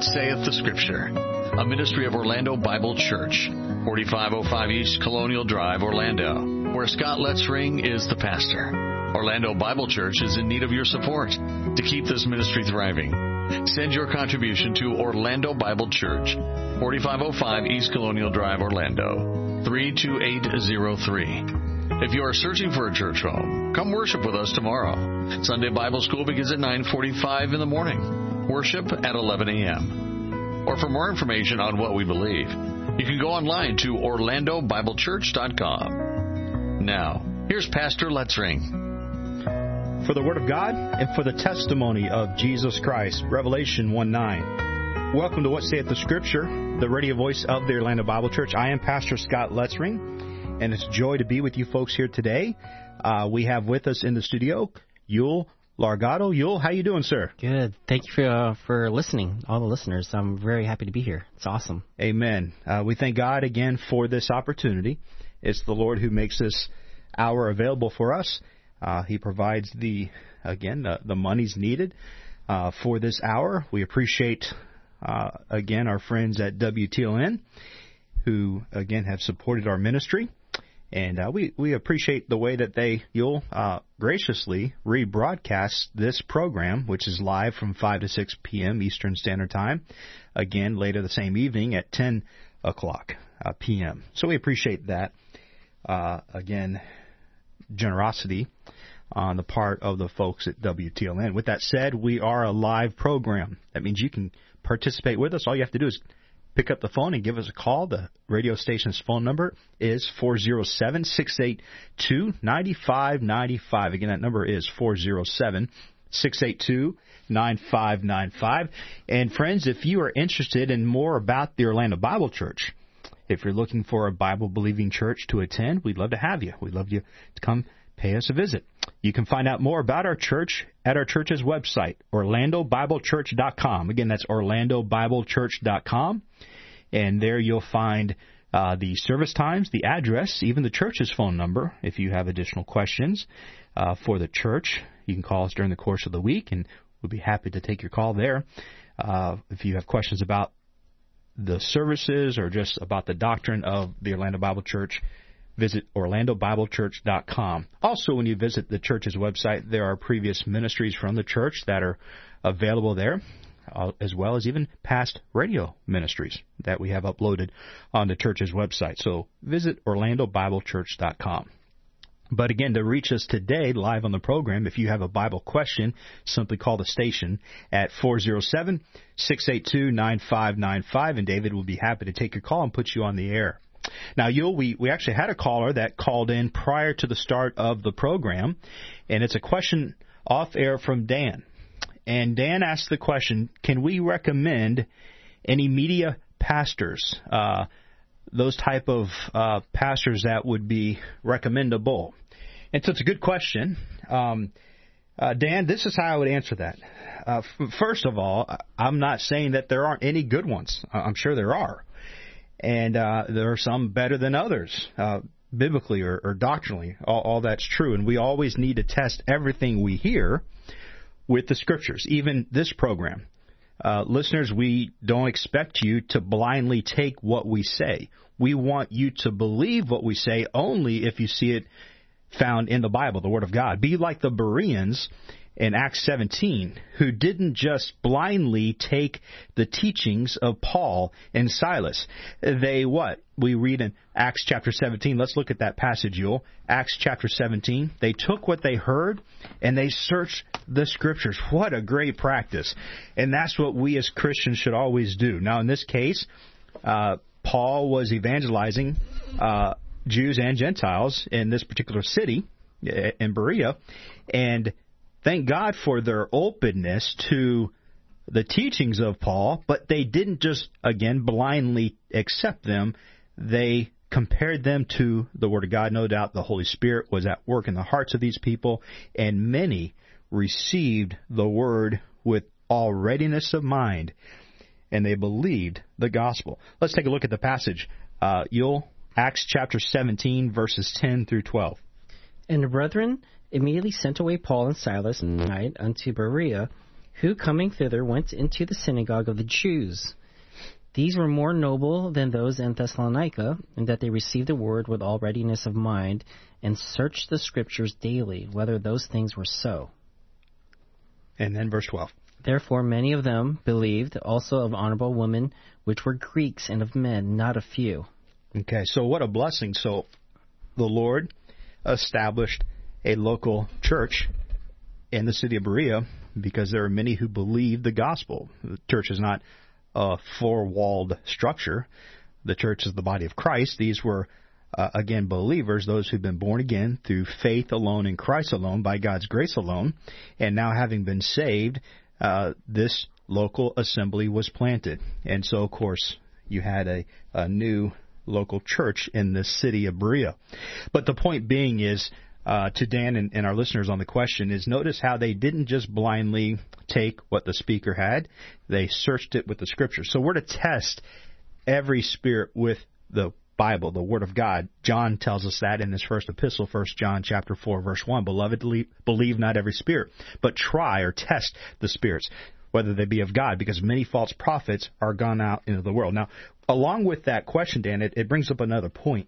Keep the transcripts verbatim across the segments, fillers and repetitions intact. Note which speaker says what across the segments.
Speaker 1: What Saith the Scripture, a ministry of Orlando Bible Church, forty-five oh five East Colonial Drive, Orlando, where Scott Letzring is the pastor. Orlando Bible Church is in need of your support to keep this ministry thriving. Send your contribution to Orlando Bible Church, forty-five oh five East Colonial Drive, Orlando, three two eight zero three. If you are searching for a church home, come worship with us tomorrow. Sunday Bible School begins at nine forty-five in the morning. Worship at eleven a.m. Or for more information on what we believe, you can go online to orlando bible church dot com. Now, here's Pastor Letzring.
Speaker 2: For the Word of God and for the testimony of Jesus Christ, Revelation one nine. Welcome to What Saith the Scripture, the radio voice of the Orlando Bible Church. I am Pastor Scott Letzring, and it's a joy to be with you folks here today. Uh, we have with us in the studio Yul Largado. Yul, how you doing, sir?
Speaker 3: Good. Thank you for uh, for listening, all the listeners. I'm very happy to be here. It's awesome.
Speaker 2: Amen. Uh, we thank God again for this opportunity. It's the Lord who makes this hour available for us. Uh, he provides the, again, the, the monies needed uh, for this hour. We appreciate, uh, again, our friends at W T L N who, again, have supported our ministry. And uh, we, we appreciate the way that they, you'll uh, graciously rebroadcast this program, which is live from five to six p.m. Eastern Standard Time, again, later the same evening at ten o'clock uh, p.m. So we appreciate that. Uh, again, generosity on the part of the folks at W T L N. With that said, we are a live program. That means you can participate with us. All you have to do is pick up the phone and give us a call. The radio station's phone number is four oh seven, six eight two, nine five nine five. Again, that number is four oh seven, six eight two, nine five nine five. And friends, if you are interested in more about the Orlando Bible Church, if you're looking for a Bible-believing church to attend, we'd love to have you. We'd love you to come pay us a visit. You can find out more about our church at our church's website, orlando bible church dot com. Again, that's orlando bible church dot com. And there you'll find uh, the service times, the address, even the church's phone number. If you have additional questions uh, for the church, you can call us during the course of the week, and we'll be happy to take your call there. Uh, if you have questions about the services or just about the doctrine of the Orlando Bible Church, visit orlando bible church dot com. Also, when you visit the church's website, there are previous ministries from the church that are available there, uh, as well as even past radio ministries that we have uploaded on the church's website. So visit orlando bible church dot com. But again, to reach us today live on the program, if you have a Bible question, simply call the station at four oh seven, six eight two, nine five nine five, and David will be happy to take your call and put you on the air. Now, Yul, we, we actually had a caller that called in prior to the start of the program, and it's a question off air from Dan. And Dan asked the question, can we recommend any media pastors, uh, those type of uh, pastors that would be recommendable? And so it's a good question. Um, uh, Dan, this is how I would answer that. Uh, f- first of all, I'm not saying that there aren't any good ones. I'm sure there are. And uh, there are some better than others, uh, biblically or, or doctrinally. All, all that's true. And we always need to test everything we hear with the Scriptures, even this program. Uh, listeners, we don't expect you to blindly take what we say. We want you to believe what we say only if you see it found in the Bible, the Word of God. Be like the Bereans in Acts seventeen, who didn't just blindly take the teachings of Paul and Silas. They what? We read in Acts chapter seventeen. Let's look at that passage, Yul. Acts chapter seventeen. They took what they heard and they searched the Scriptures. What a great practice. And that's what we as Christians should always do. Now, in this case, uh, Paul was evangelizing uh, Jews and Gentiles in this particular city, in Berea, and thank God for their openness to the teachings of Paul, but they didn't just, again, blindly accept them. They compared them to the Word of God. No doubt the Holy Spirit was at work in the hearts of these people, and many received the Word with all readiness of mind, and they believed the gospel. Let's take a look at the passage. Uh, you'll Acts chapter seventeen, verses ten through twelve.
Speaker 3: And the brethren immediately sent away Paul and Silas at night unto Berea, who coming thither went into the synagogue of the Jews. These were more noble than those in Thessalonica, in that they received the word with all readiness of mind, and searched the Scriptures daily, whether those things were so.
Speaker 2: And then verse twelve.
Speaker 3: Therefore many of them believed, also of honorable women, which were Greeks, and of men, not a few.
Speaker 2: Okay, so what a blessing. So the Lord established a local church in the city of Berea because there are many who believe the gospel. The church is not a four-walled structure. The church is the body of Christ. These were, uh, again, believers, those who've been born again through faith alone in Christ alone, by God's grace alone. And now having been saved, uh, this local assembly was planted. And so, of course, you had a, a new local church in the city of Berea. But the point being is, Uh, to Dan and, and our listeners on the question is, notice how they didn't just blindly take what the speaker had. They searched it with the Scriptures. So we're to test every spirit with the Bible, the Word of God. John tells us that in his first epistle, First John chapter four, verse one. Beloved, believe not every spirit, but try or test the spirits, whether they be of God, because many false prophets are gone out into the world. Now, along with that question, Dan, it, it brings up another point.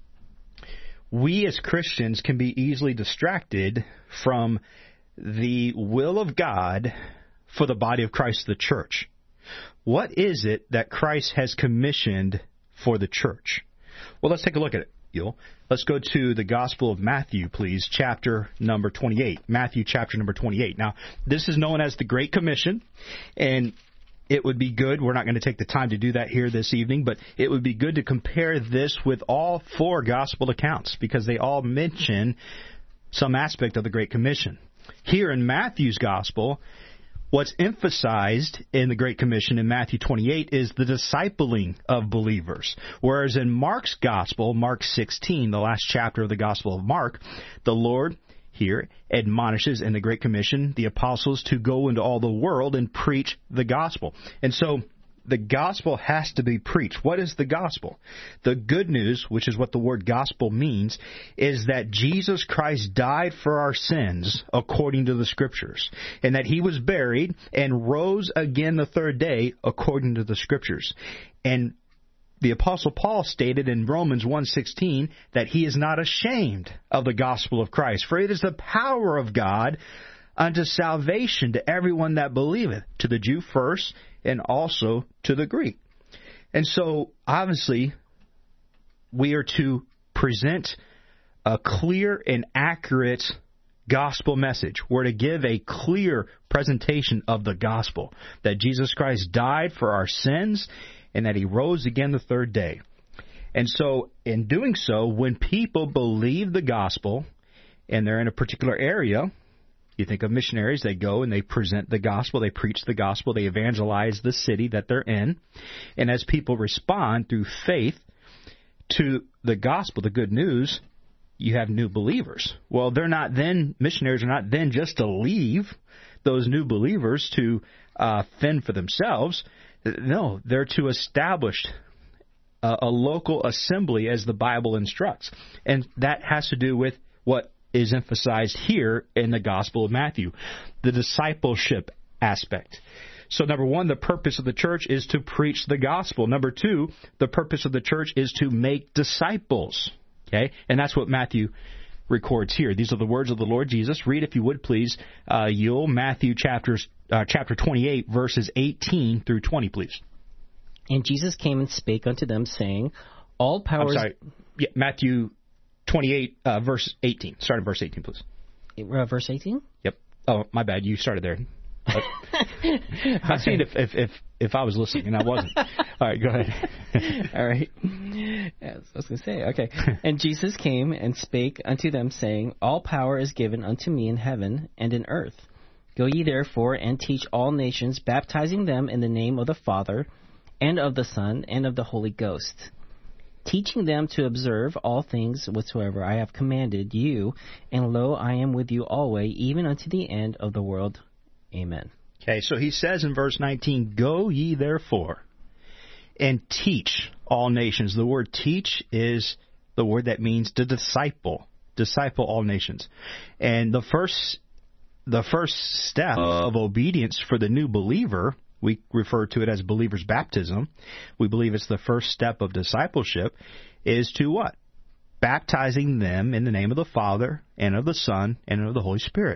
Speaker 2: We as Christians can be easily distracted from the will of God for the body of Christ, the church. What is it that Christ has commissioned for the church? Well, let's take a look at it, Yul. Let's go to the Gospel of Matthew, please, chapter number twenty-eight. Matthew chapter number twenty-eight. Now, this is known as the Great Commission, and it would be good, we're not going to take the time to do that here this evening, but it would be good to compare this with all four gospel accounts because they all mention some aspect of the Great Commission. Here in Matthew's gospel, what's emphasized in the Great Commission in Matthew twenty-eight is the discipling of believers. Whereas in Mark's gospel, Mark sixteen, the last chapter of the Gospel of Mark, the Lord here admonishes in the Great Commission the apostles to go into all the world and preach the gospel. And so the gospel has to be preached. What is the gospel? The good news, which is what the word gospel means, is that Jesus Christ died for our sins according to the Scriptures, and that He was buried and rose again the third day according to the Scriptures. And the Apostle Paul stated in Romans one sixteen that he is not ashamed of the gospel of Christ, for it is the power of God unto salvation to everyone that believeth, to the Jew first, and also to the Greek. And so, obviously, we are to present a clear and accurate gospel message. We're to give a clear presentation of the gospel, that Jesus Christ died for our sins, and that He rose again the third day. And so, in doing so, when people believe the gospel, and they're in a particular area, you think of missionaries, they go and they present the gospel, they preach the gospel, they evangelize the city that they're in. And as people respond through faith to the gospel, the good news, you have new believers. Well, they're not then, missionaries are not then just to leave those new believers to uh, fend for themselves. No, they're to establish a, a local assembly as the Bible instructs. And that has to do with what is emphasized here in the Gospel of Matthew, the discipleship aspect. So number one, the purpose of the church is to preach the gospel. Number two, the purpose of the church is to make disciples. Okay, and that's what Matthew records here. These are the words of the Lord Jesus. Read, if you would, please, uh, Yule, Matthew chapters, uh, chapter twenty-eight, verses eighteen through twenty, please.
Speaker 3: And Jesus came and spake unto them, saying, All power...
Speaker 2: I'm sorry, yeah, Matthew twenty-eight, uh, verse eighteen. Start at verse eighteen, please.
Speaker 3: Uh, verse eighteen?
Speaker 2: Yep. Oh, my bad. You started there. I was seeing if, if, if, if I was listening, and I wasn't. All right, go ahead.
Speaker 3: All right. Yeah, I was going to say, okay. And Jesus came and spake unto them, saying, All power is given unto me in heaven and in earth. Go ye therefore and teach all nations, baptizing them in the name of the Father, and of the Son, and of the Holy Ghost, teaching them to observe all things whatsoever I have commanded you, and lo, I am with you always, even unto the end of the world. Amen.
Speaker 2: Okay, so he says in verse nineteen, Go ye therefore and teach all nations. The word teach is the word that means to disciple, disciple all nations. And the first the first step of obedience for the new believer, we refer to it as believer's baptism. We believe it's the first step of discipleship, is to what? Baptizing them in the name of the Father and of the Son and of the Holy Spirit.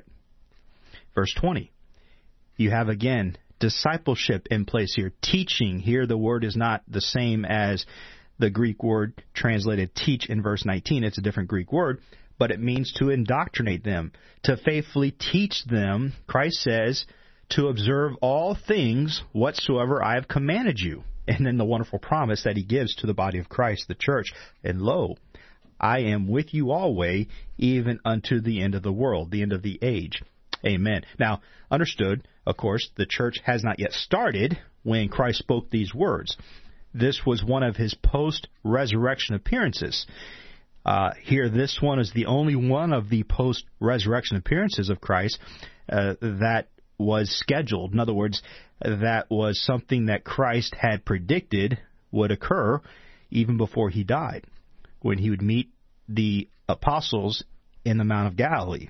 Speaker 2: Verse twenty. You have, again, discipleship in place here. Teaching. Here the word is not the same as the Greek word translated teach in verse nineteen. It's a different Greek word, but it means to indoctrinate them, to faithfully teach them, Christ says, to observe all things whatsoever I have commanded you. And then the wonderful promise that he gives to the body of Christ, the church. And lo, I am with you always, even unto the end of the world, the end of the age. Amen. Now, understood, of course, the church has not yet started when Christ spoke these words. This was one of his post-resurrection appearances. Uh, here, this one is the only one of the post-resurrection appearances of Christ uh, that was scheduled. In other words, that was something that Christ had predicted would occur even before he died, when he would meet the apostles in the Mount of Galilee.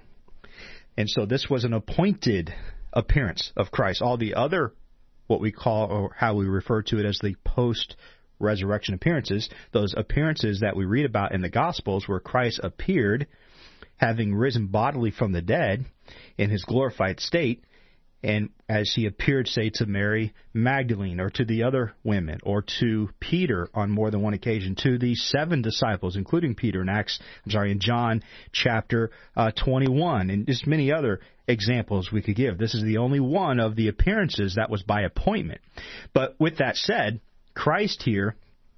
Speaker 2: And so this was an appointed appearance of Christ. All the other, what we call, or how we refer to it as the post-resurrection appearances, those appearances that we read about in the Gospels where Christ appeared, having risen bodily from the dead in his glorified state, and as he appeared, say, to Mary Magdalene, or to the other women, or to Peter on more than one occasion, to the seven disciples, including Peter in Acts, I'm sorry, in John chapter uh, twenty-one, and just many other examples we could give. This is the only one of the appearances that was by appointment. But with that said, Christ here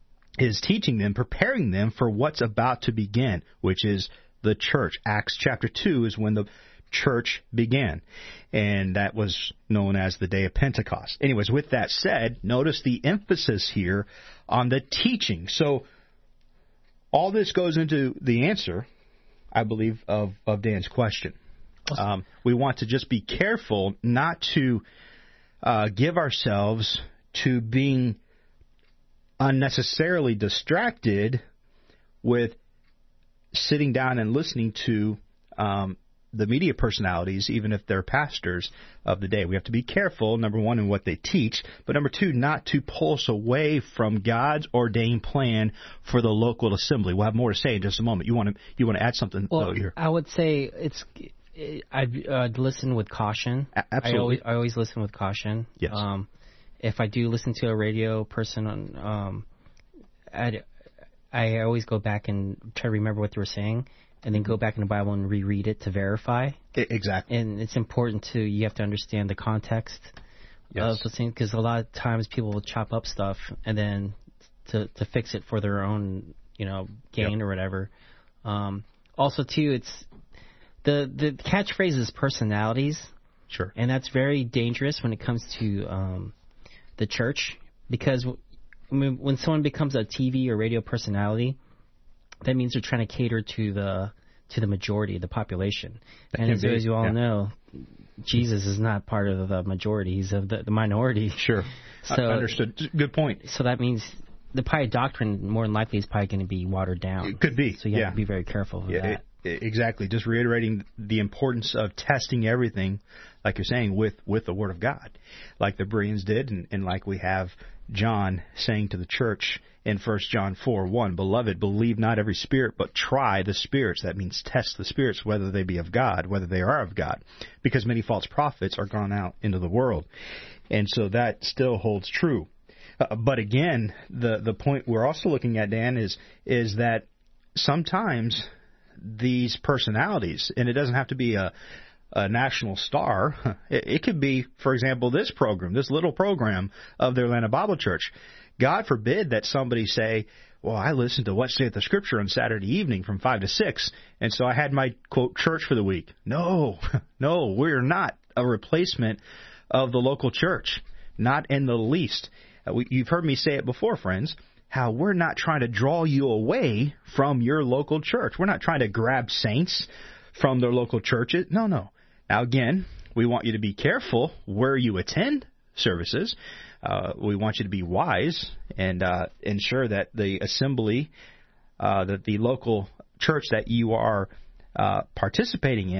Speaker 2: is teaching them, preparing them for what's about to begin, which is the church. Acts chapter two is when the church began, and that was known as the day of Pentecost. Anyways, with that said, notice the emphasis here on the teaching. So all this goes into the answer, I believe, of, of Dan's question. Um, we want to just be careful not to uh, give ourselves to being unnecessarily distracted with sitting down and listening to um, the media personalities, even if they're pastors of the day. We have to be careful, number one, in what they teach, but number two, not to pull us away from God's ordained plan for the local assembly. We'll have more to say in just a moment. You want to you want to add something?
Speaker 3: Well,
Speaker 2: though, here?
Speaker 3: I would say it's I'd uh, listen with caution.
Speaker 2: A- absolutely.
Speaker 3: I always, I always listen with caution.
Speaker 2: Yes.
Speaker 3: Um, if I do listen to a radio person, on, um, I'd, I always go back and try to remember what they were saying, and then go back in the Bible and reread it to verify.
Speaker 2: Exactly.
Speaker 3: And it's important to, you have to understand the context
Speaker 2: yes.
Speaker 3: of the thing, because a lot of times people will chop up stuff and then to to fix it for their own, you know, gain yep. or whatever. Um, also, too, it's the the catchphrase is personalities.
Speaker 2: Sure.
Speaker 3: And that's very dangerous when it comes to um, the church, because I mean, when someone becomes a T V or radio personality, that means they're trying to cater to the to the majority of the population. That and as, as you all yeah. know, Jesus is not part of the majority; he's of the, the minority.
Speaker 2: Sure.
Speaker 3: So
Speaker 2: I understood. Good point.
Speaker 3: So that means the probably doctrine more than likely is probably going to be watered down.
Speaker 2: It could be.
Speaker 3: So you
Speaker 2: yeah.
Speaker 3: have to be very careful of
Speaker 2: yeah,
Speaker 3: that.
Speaker 2: It, exactly. Just reiterating the importance of testing everything, like you're saying, with, with the Word of God, like the Bereans did, and, and like we have John saying to the church in First John four one, Beloved, believe not every spirit, but try the spirits. That means test the spirits, whether they be of God, whether they are of God, because many false prophets are gone out into the world. And so that still holds true. Uh, but again, the the point we're also looking at, Dan, is is that sometimes these personalities, and it doesn't have to be a, a national star, it, it could be, for example, this program, this little program of the Orlando Bible Church. God forbid that somebody say, well, I listened to What Saith the Scripture on Saturday evening from five to six, and so I had my, quote, church for the week. No, no, we're not a replacement of the local church, not in the least. Uh, we, you've heard me say it before, friends, how we're not trying to draw you away from your local church. We're not trying to grab saints from their local churches. No, no. Now, again, we want you to be careful where you attend services. Uh, we want you to be wise and uh, ensure that the assembly, uh, that the local church that you are uh, participating in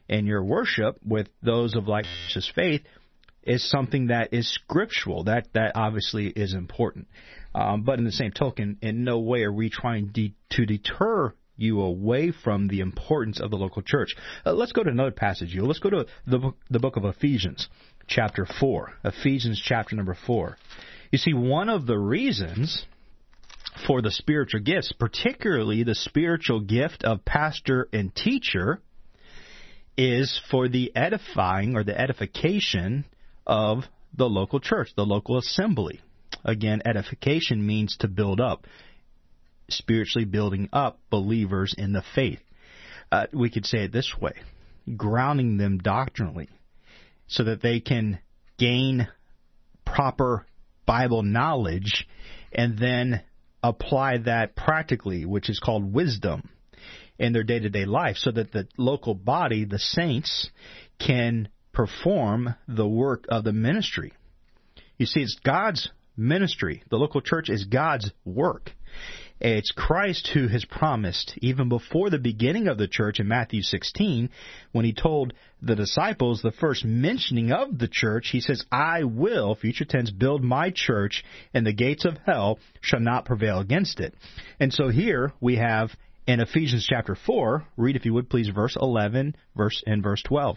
Speaker 2: and your worship with those of like faith is something that is scriptural. That that obviously is important. Um, but in the same token, in no way are we trying de- to deter you away from the importance of the local church. Uh, let's go to another passage. You. Let's go to the book, the book of Ephesians, chapter four. Ephesians chapter number four. You see, one of the reasons for the spiritual gifts, particularly the spiritual gift of pastor and teacher, is for the edifying or the edification of the local church, the local assembly. Again, edification means to build up, spiritually building up believers in the faith. Uh, we could say it this way, grounding them doctrinally so that they can gain proper Bible knowledge and then apply that practically, which is called wisdom, in their day-to-day life, so that the local body, the saints, can perform the work of the ministry. You see, it's God's ministry. The local church is God's work. It's Christ who has promised, even before the beginning of the church in Matthew sixteen, when he told the disciples, the first mentioning of the church, he says, I will, future tense, build my church, and the gates of hell shall not prevail against it. And so here we have in Ephesians chapter four, read if you would please verse eleven verse and verse twelve.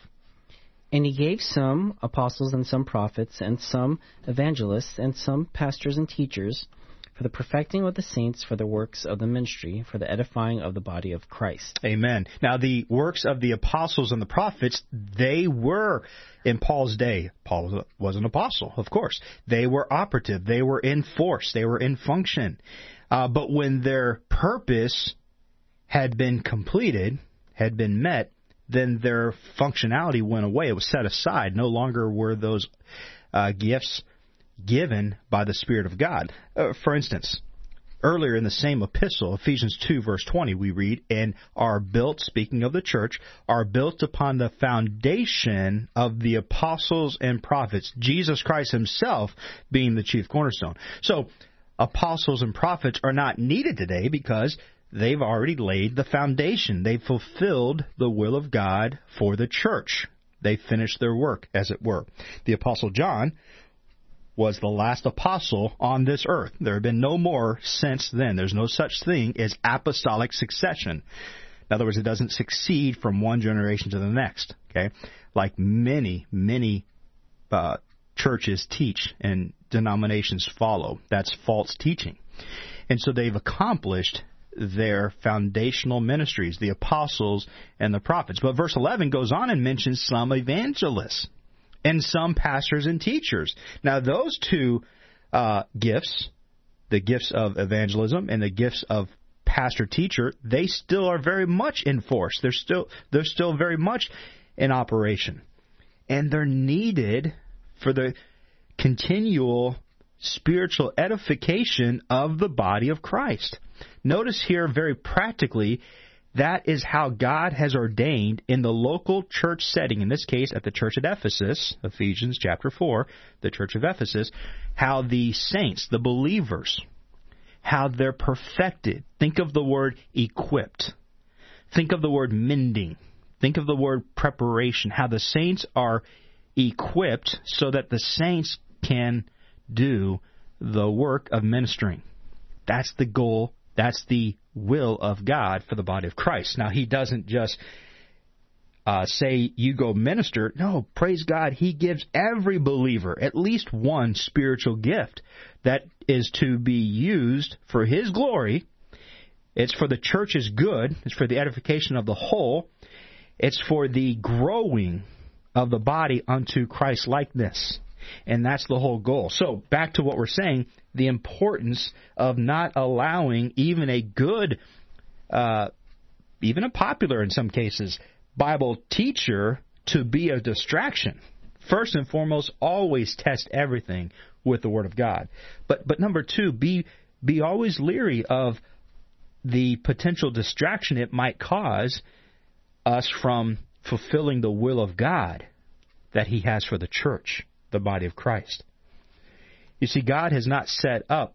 Speaker 3: And he gave some apostles and some prophets and some evangelists and some pastors and teachers for the perfecting of the saints, for the works of the ministry, for the edifying of the body of Christ.
Speaker 2: Amen. Now, the works of the apostles and the prophets, they were in Paul's day. Paul was an apostle, of course. They were operative. They were in force. They were in function. Uh, but when their purpose had been completed, had been met, then their functionality went away. It was set aside. No longer were those uh, gifts given by the Spirit of God. Uh, for instance, earlier in the same epistle, Ephesians two, verse twenty, we read, and are built, speaking of the church, are built upon the foundation of the apostles and prophets, Jesus Christ himself being the chief cornerstone. So, apostles and prophets are not needed today because they've already laid the foundation. They've fulfilled the will of God for the church. They finished their work, as it were. The Apostle John was the last apostle on this earth. There have been no more since then. There's no such thing as apostolic succession. In other words, it doesn't succeed from one generation to the next, okay? Like many, many uh, churches teach and denominations follow. That's false teaching. And so they've accomplished their foundational ministries, the apostles and the prophets. But verse eleven goes on and mentions some evangelists and some pastors and teachers. Now, those two uh, gifts, the gifts of evangelism and the gifts of pastor-teacher, they still are very much in force. They're still they're still very much in operation. And they're needed for the continual spiritual edification of the body of Christ. Notice here very practically, that is how God has ordained in the local church setting, in this case at the church at Ephesus, Ephesians chapter four, the church of Ephesus, how the saints, the believers, how they're perfected. Think of the word equipped. Think of the word mending. Think of the word preparation, how the saints are equipped so that the saints can do the work of ministering. That's the goal. That's the will of God for the body of Christ. Now, he doesn't just uh, say, you go minister. No, praise God, he gives every believer at least one spiritual gift that is to be used for his glory. It's for the church's good. It's for the edification of the whole. It's for the growing of the body unto Christ-likeness. And that's the whole goal. So, back to what we're saying, the importance of not allowing even a good, uh, even a popular in some cases, Bible teacher to be a distraction. First and foremost, always test everything with the Word of God. But but number two, be be always leery of the potential distraction it might cause us from fulfilling the will of God that He has for the church, the body of Christ. You see, God has not set up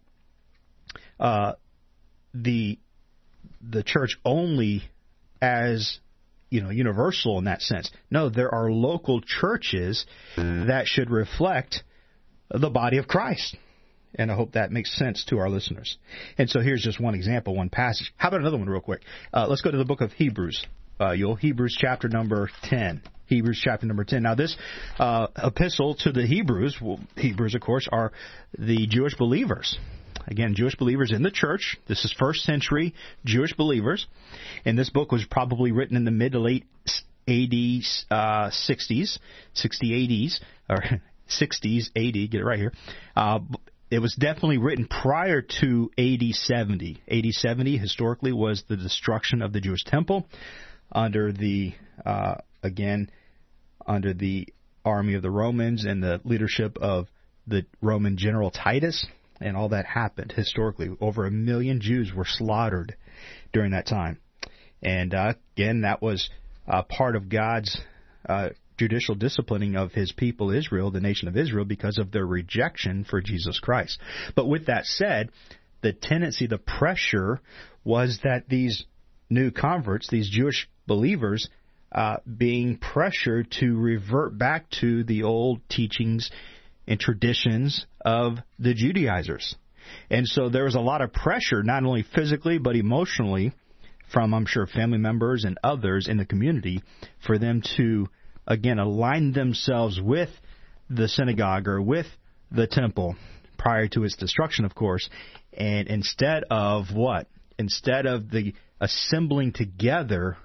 Speaker 2: uh, the the church only as you know, universal in that sense. No, there are local churches that should reflect the body of Christ. And I hope that makes sense to our listeners. And so here's just one example, one passage. How about another one real quick? Uh, let's go to the book of Hebrews. Uh, you'll Hebrews chapter number ten. Hebrews chapter number ten. Now this uh, epistle to the Hebrews, well, Hebrews of course are the Jewish believers. Again, Jewish believers in the church. This is first century Jewish believers. And this book was probably written in the mid to late A D uh, sixties, sixty A Ds, or sixties A D, get it right here. Uh, it was definitely written prior to A D seventy. A D seventy historically was the destruction of the Jewish temple under the, uh, again, under the army of the Romans and the leadership of the Roman general Titus. And all that happened historically. Over a million Jews were slaughtered during that time. And uh, again, that was uh, part of God's uh, judicial disciplining of his people Israel, the nation of Israel, because of their rejection for Jesus Christ. But with that said, the tendency, the pressure was that these new converts, these Jewish believers, uh, being pressured to revert back to the old teachings and traditions of the Judaizers. And so there was a lot of pressure, not only physically but emotionally, from, I'm sure, family members and others in the community for them to, again, align themselves with the synagogue or with the temple prior to its destruction, of course. And instead of what? Instead of the assembling together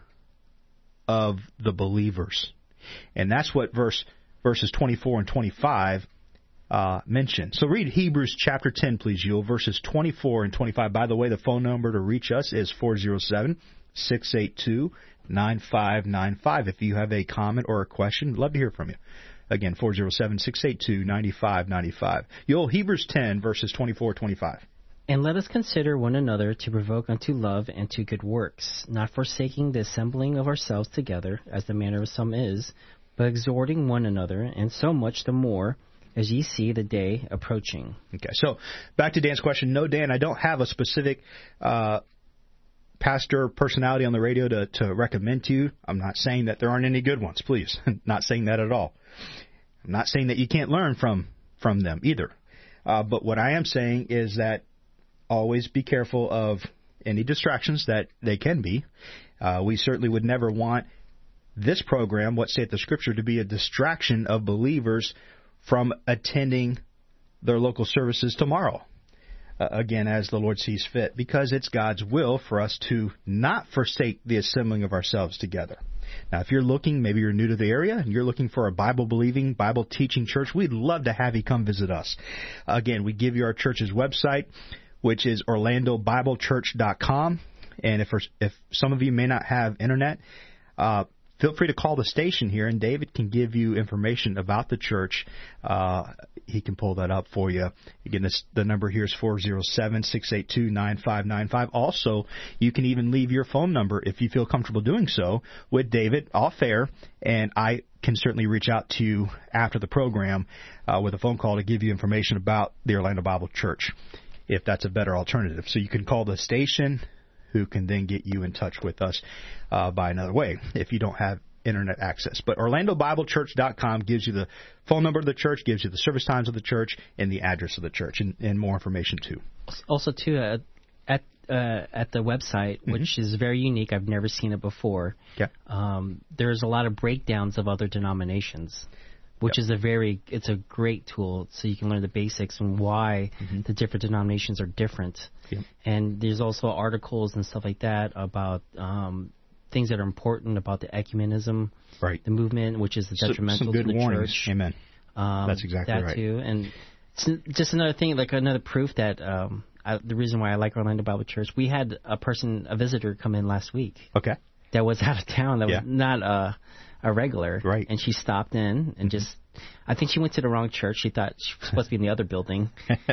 Speaker 2: of the believers. And that's what verse verses twenty-four and twenty-five Uh, mentioned. So read Hebrews chapter ten, please, Yule, verses twenty-four and twenty-five. By the way, the phone number to reach us is four oh seven, six eight two, nine five nine five. If you have a comment or a question, we'd love to hear from you. Again, four oh seven, six eight two, nine five nine five. Yule, Hebrews ten, verses twenty-four and twenty-five.
Speaker 3: And let us consider one another to provoke unto love and to good works, not forsaking the assembling of ourselves together, as the manner of some is, but exhorting one another, and so much the more as ye see the day approaching.
Speaker 2: Okay, so back to Dan's question. No, Dan, I don't have a specific uh, pastor personality on the radio to, to recommend to you. I'm not saying that there aren't any good ones, please. Not saying that at all. I'm not saying that you can't learn from, from them either. Uh, but what I am saying is that always be careful of any distractions that they can be. Uh, we certainly would never want this program, What Saith the Scripture, to be a distraction of believers from attending their local services tomorrow, uh, again, as the Lord sees fit, because it's God's will for us to not forsake the assembling of ourselves together. Now, if you're looking, maybe you're new to the area, and you're looking for a Bible-believing, Bible-teaching church, we'd love to have you come visit us. Again, we give you our church's website, which is orlando bible church dot com, and if, if some of you may not have internet, uh, feel free to call the station here, and David can give you information about the church. Uh, he can pull that up for you. Again, this, the number here is four oh seven, six eight two, nine five nine five. Also, you can even leave your phone number if you feel comfortable doing so with David off air, and I can certainly reach out to you after the program uh, with a phone call to give you information about the Orlando Bible Church, if that's a better alternative. So you can call the station, who can then get you in touch with us uh, by another way if you don't have internet access. But orlando bible church dot com gives you the phone number of the church, gives you the service times of the church, and the address of the church, and, and more information too.
Speaker 3: Also, too, uh, at uh, at the website, mm-hmm. which is very unique, I've never seen it before,
Speaker 2: okay.
Speaker 3: um, there's a lot of breakdowns of other denominations, which yep. is a very, it's a great tool, so you can learn the basics and why mm-hmm. the different denominations are different. Yep. And there's also articles and stuff like that about um, things that are important about the ecumenism,
Speaker 2: right.
Speaker 3: the movement, which is detrimental
Speaker 2: some, some good
Speaker 3: to the
Speaker 2: warnings.
Speaker 3: church.
Speaker 2: Amen.
Speaker 3: Um,
Speaker 2: That's exactly
Speaker 3: that
Speaker 2: right.
Speaker 3: That too, and it's just another thing, like another proof that um, I, the reason why I like Orlando Bible Church. We had a person, a visitor, come in last week.
Speaker 2: Okay.
Speaker 3: That was out of town. That
Speaker 2: yeah.
Speaker 3: was not a a regular.
Speaker 2: Right.
Speaker 3: And she stopped in and mm-hmm. just. I think she went to the wrong church. She thought she was supposed to be in the other building.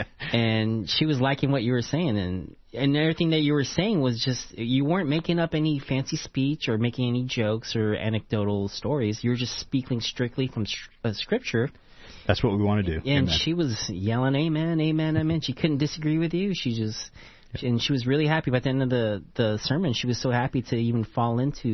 Speaker 3: And she was liking what you were saying. And, and everything that you were saying was just, you weren't making up any fancy speech or making any jokes or anecdotal stories. You were just speaking strictly from uh, Scripture.
Speaker 2: That's what we want to do.
Speaker 3: And
Speaker 2: amen.
Speaker 3: She was yelling, amen, amen, amen. She couldn't disagree with you. She just, and she was really happy. By the end of the, the sermon, she was so happy to even fall into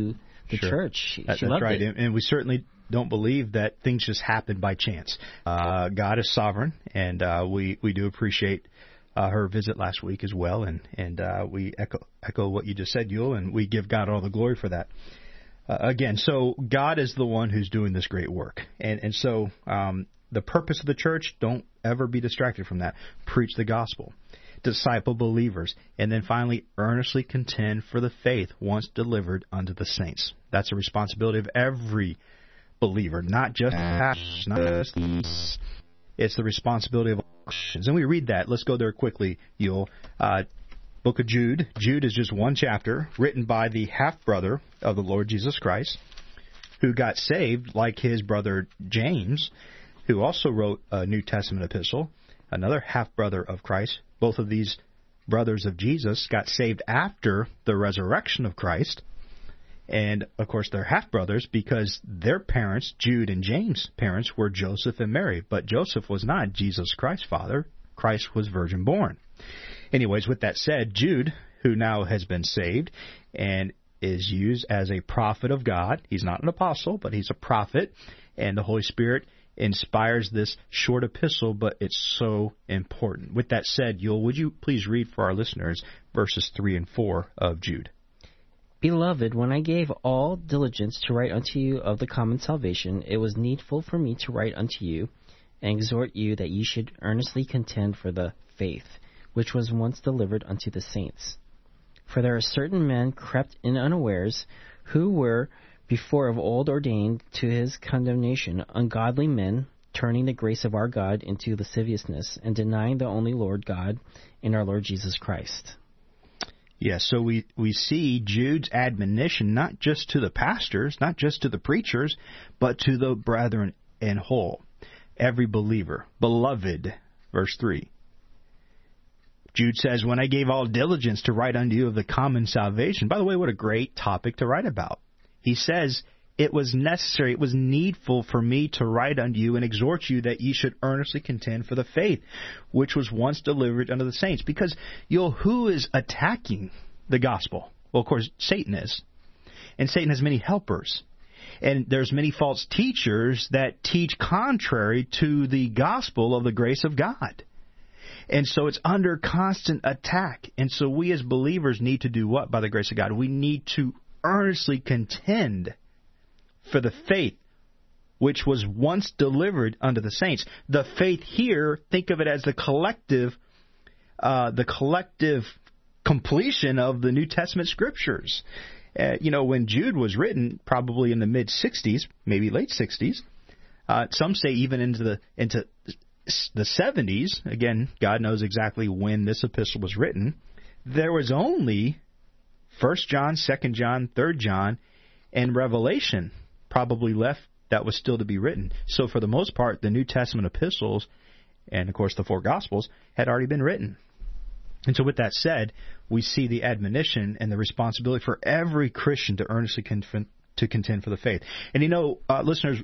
Speaker 3: the
Speaker 2: sure.
Speaker 3: church. She,
Speaker 2: that,
Speaker 3: she
Speaker 2: that's
Speaker 3: loved
Speaker 2: right.
Speaker 3: it.
Speaker 2: And, and we certainly don't believe that things just happen by chance. Uh, God is sovereign, and uh, we, we do appreciate uh, her visit last week as well. And, and uh, we echo, echo what you just said, Yul, and we give God all the glory for that. Uh, again, so God is the one who's doing this great work. And, and so um, the purpose of the church, don't ever be distracted from that. Preach the gospel. Disciple believers. And then finally, earnestly contend for the faith once delivered unto the saints. That's a responsibility of every believer, not just pastors, not just these. It's the responsibility of all Christians. And we read that. Let's go there quickly, Yul. Uh, Book of Jude. Jude is just one chapter written by the half-brother of the Lord Jesus Christ, who got saved like his brother James, who also wrote a New Testament epistle, another half-brother of Christ. Both of these brothers of Jesus got saved after the resurrection of Christ. And, of course, they're half-brothers because their parents, Jude and James' parents, were Joseph and Mary. But Joseph was not Jesus Christ's father. Christ was virgin-born. Anyways, with that said, Jude, who now has been saved and is used as a prophet of God. He's not an apostle, but he's a prophet. And the Holy Spirit inspires this short epistle, but it's so important. With that said, Yul, would you please read for our listeners verses three and four of Jude?
Speaker 3: Beloved, when I gave all diligence to write unto you of the common salvation, it was needful for me to write unto you and exhort you that ye should earnestly contend for the faith, which was once delivered unto the saints. For there are certain men crept in unawares, who were before of old ordained to his condemnation, ungodly men, turning the grace of our God into lasciviousness, and denying the only Lord God and our Lord Jesus Christ.
Speaker 2: Yes, so we, we see Jude's admonition not just to the pastors, not just to the preachers, but to the brethren in whole, every believer. Beloved, verse three. Jude says, when I gave all diligence to write unto you of the common salvation. By the way, what a great topic to write about. He says, it was necessary, it was needful for me to write unto you and exhort you that ye should earnestly contend for the faith, which was once delivered unto the saints. Because, you know, who is attacking the gospel? Well, of course, Satan is. And Satan has many helpers. And there's many false teachers that teach contrary to the gospel of the grace of God. And so it's under constant attack. And so we as believers need to do what by the grace of God? We need to earnestly contend for the faith which was once delivered unto the saints. The faith here, think of it as the collective, uh, the collective completion of the New Testament scriptures. Uh, you know, when Jude was written, probably in the mid sixties, maybe late sixties, uh, some say even into the into the seventies. Again, God knows exactly when this epistle was written. There was only First John, Second John, Third John, and Revelation probably left that was still to be written. So for the most part, the New Testament epistles, and of course the four Gospels, had already been written. And so with that said, we see the admonition and the responsibility for every Christian to earnestly contend, to contend for the faith. And you know, uh, listeners,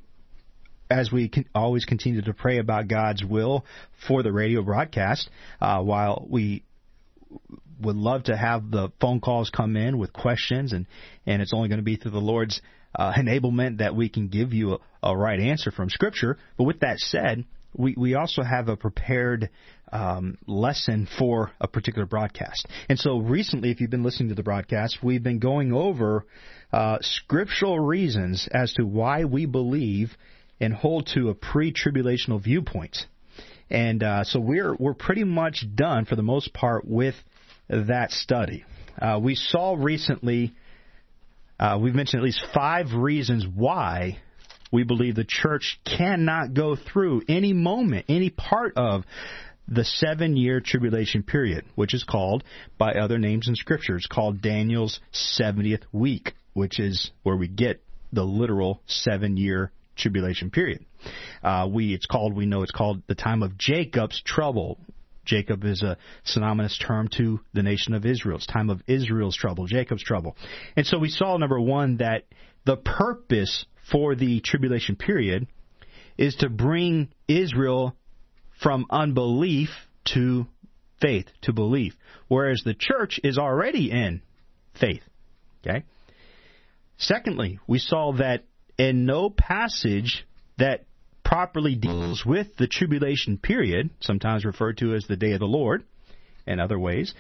Speaker 2: as we can always continue to pray about God's will for the radio broadcast, uh, while we would love to have the phone calls come in with questions, and, and it's only going to be through the Lord's uh, enablement that we can give you a, a right answer from Scripture. But with that said, we, we also have a prepared um, lesson for a particular broadcast. And so recently, if you've been listening to the broadcast, we've been going over uh, scriptural reasons as to why we believe and hold to a pre-tribulational viewpoint. And uh, so we're we're pretty much done for the most part with that study. Uh, we saw recently, uh, we've mentioned at least five reasons why we believe the church cannot go through any moment, any part of the seven-year tribulation period, which is called, by other names in Scripture, it's called Daniel's seventieth week, which is where we get the literal seven-year tribulation period. Uh, we it's called we know it's called the time of Jacob's trouble. Jacob is a synonymous term to the nation of Israel. It's time of Israel's trouble, Jacob's trouble. And so we saw, number one, that the purpose for the tribulation period is to bring Israel from unbelief to faith, to belief, whereas the church is already in faith. Okay? Secondly, we saw that in no passage that properly deals with the tribulation period, sometimes referred to as the day of the Lord, in other ways,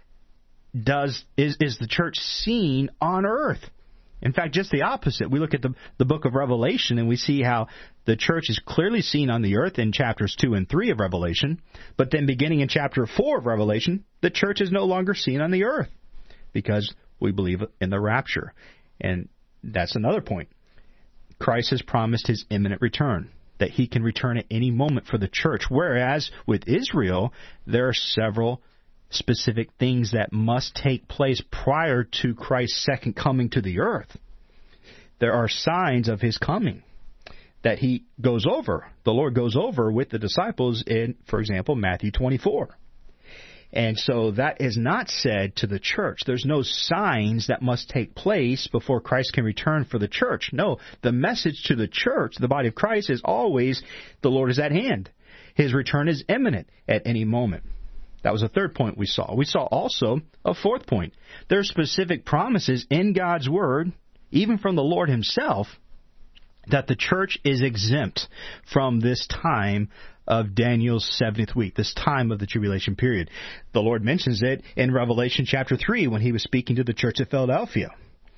Speaker 2: does is, is the church seen on earth. In fact, just the opposite. We look at the, the book of Revelation and we see how the church is clearly seen on the earth in chapters two and three of Revelation, but then beginning in chapter four of Revelation, the church is no longer seen on the earth because we believe in the rapture. And that's another point. Christ has promised his imminent return, that he can return at any moment for the church, whereas with Israel, there are several specific things that must take place prior to Christ's second coming to the earth. There are signs of his coming that he goes over, the Lord goes over with the disciples in, for example, Matthew twenty-four. And so that is not said to the church. There's no signs that must take place before Christ can return for the church. No, the message to the church, the body of Christ, is always the Lord is at hand. His return is imminent at any moment. That was a third point we saw. We saw also a fourth point. There are specific promises in God's Word, even from the Lord himself, that the church is exempt from this time of Daniel's seventieth week, this time of the tribulation period. The Lord mentions it in Revelation chapter three when he was speaking to the church at Philadelphia.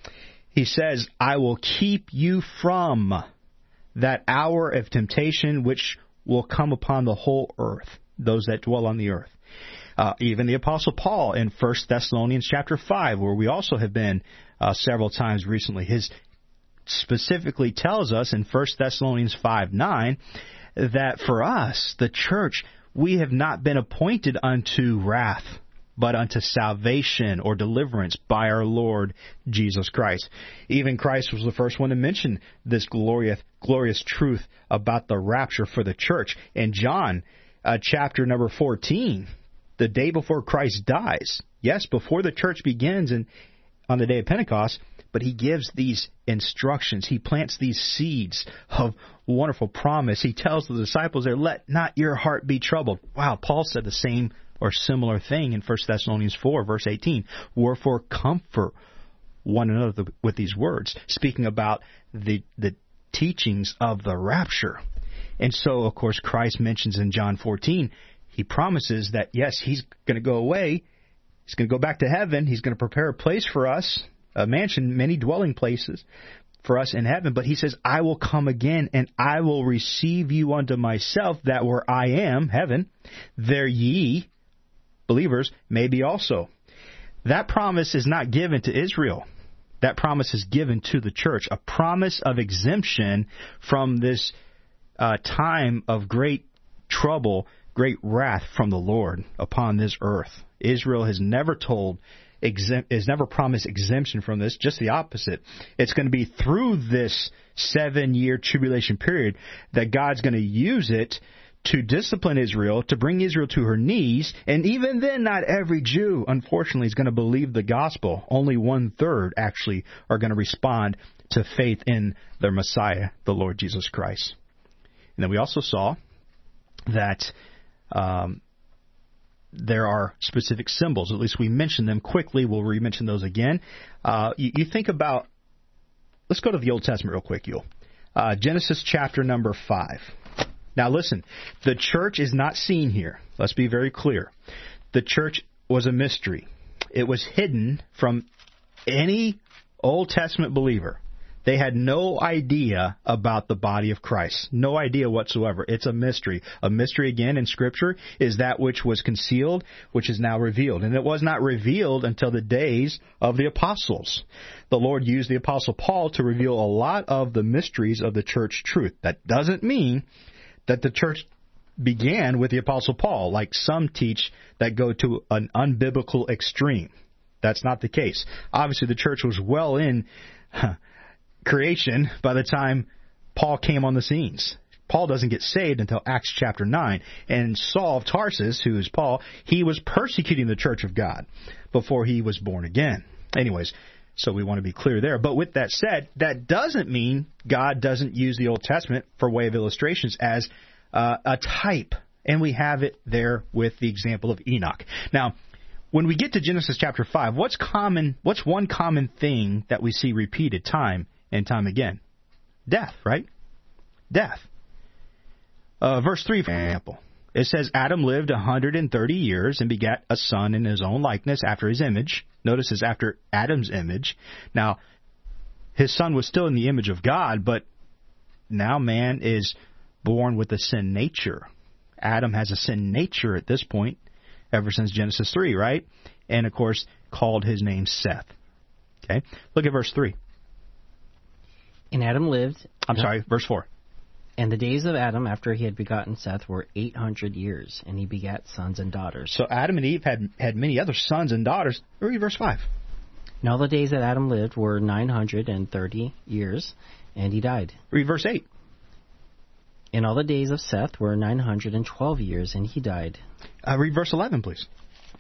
Speaker 2: He says, I will keep you from that hour of temptation which will come upon the whole earth, those that dwell on the earth. Uh, even the Apostle Paul in First Thessalonians chapter five, where we also have been uh, several times recently, his specifically tells us in First Thessalonians five nine that for us, the church, we have not been appointed unto wrath, but unto salvation or deliverance by our Lord Jesus Christ. Even Christ was the first one to mention this glorious, glorious truth about the rapture for the church. In John uh, chapter number fourteen, the day before Christ dies, yes, before the church begins and on the day of Pentecost, but he gives these instructions. He plants these seeds of wonderful promise. He tells the disciples there, let not your heart be troubled. Wow, Paul said the same or similar thing in First Thessalonians four, verse eighteen. Wherefore comfort one another with these words, speaking about the the teachings of the rapture. And so, of course, Christ mentions in John fourteen, he promises that, yes, he's going to go away. He's going to go back to heaven. He's going to prepare a place for us, a mansion, many dwelling places for us in heaven. But he says, I will come again, and I will receive you unto myself, that where I am, heaven, there ye, believers, may be also. That promise is not given to Israel. That promise is given to the church, a promise of exemption from this uh, time of great trouble, great wrath from the Lord upon this earth. Israel has never told, exempt, has never promised exemption from this, just the opposite. It's going to be through this seven-year tribulation period that God's going to use it to discipline Israel, to bring Israel to her knees, and even then not every Jew, unfortunately, is going to believe the gospel. Only one-third actually are going to respond to faith in their Messiah, the Lord Jesus Christ. And then we also saw that um, there are specific symbols. At least we mentioned them quickly. We'll re-mention those again. Uh, you, you think about, let's go to the Old Testament real quick, Yule. Uh, Genesis chapter number five. Now listen, the church is not seen here. Let's be very clear. The church was a mystery. It was hidden from any Old Testament believer. They had no idea about the body of Christ. No idea whatsoever. It's a mystery. A mystery, again, in Scripture, is that which was concealed, which is now revealed. And it was not revealed until the days of the apostles. The Lord used the Apostle Paul to reveal a lot of the mysteries of the church truth. That doesn't mean that the church began with the Apostle Paul, like some teach that go to an unbiblical extreme. That's not the case. Obviously, the church was well in creation by the time Paul came on the scenes. Paul doesn't get saved until Acts chapter nine. And Saul of Tarsus, who is Paul, he was persecuting the church of God before he was born again. Anyways, so we want to be clear there. But with that said, that doesn't mean God doesn't use the Old Testament for way of illustrations as uh, a type. And we have it there with the example of Enoch. Now, when we get to Genesis chapter five, what's common? What's one common thing that we see repeated time and time again? Death, right? Death. Uh, verse three, for example, it says, Adam lived one hundred thirty years and begat a son in his own likeness after his image. Notice it's after Adam's image. Now, his son was still in the image of God, but now man is born with a sin nature. Adam has a sin nature at this point, ever since Genesis three, right? And, of course, called his name Seth. Okay? Look at verse three.
Speaker 3: And Adam lived...
Speaker 2: I'm sorry, verse four.
Speaker 3: And the days of Adam after he had begotten Seth were eight hundred years, and he begat sons and daughters.
Speaker 2: So Adam and Eve had, had many other sons and daughters. Read verse five.
Speaker 3: And all the days that Adam lived were nine hundred thirty years, and he died.
Speaker 2: Read verse eight.
Speaker 3: And all the days of Seth were nine hundred twelve years, and he died.
Speaker 2: Uh, read verse eleven, please.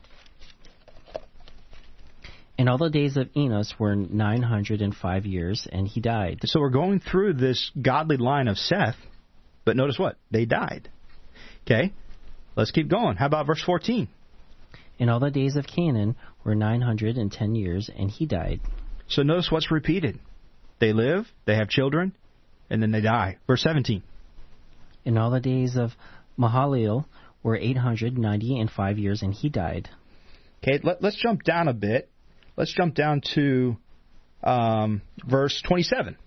Speaker 3: And all the days of Enos were nine hundred five years, and he died.
Speaker 2: So we're going through this godly line of Seth, but notice what? They died. Okay, let's keep going. How about verse fourteen?
Speaker 3: And all the days of Canaan were nine hundred ten years, and he died.
Speaker 2: So notice what's repeated. They live, they have children, and then they die. Verse seventeen.
Speaker 3: And all the days of Mahalalel were eight hundred ninety and five years, and he died.
Speaker 2: Okay, let, let's jump down a bit. Let's jump down to um, verse twenty-seven.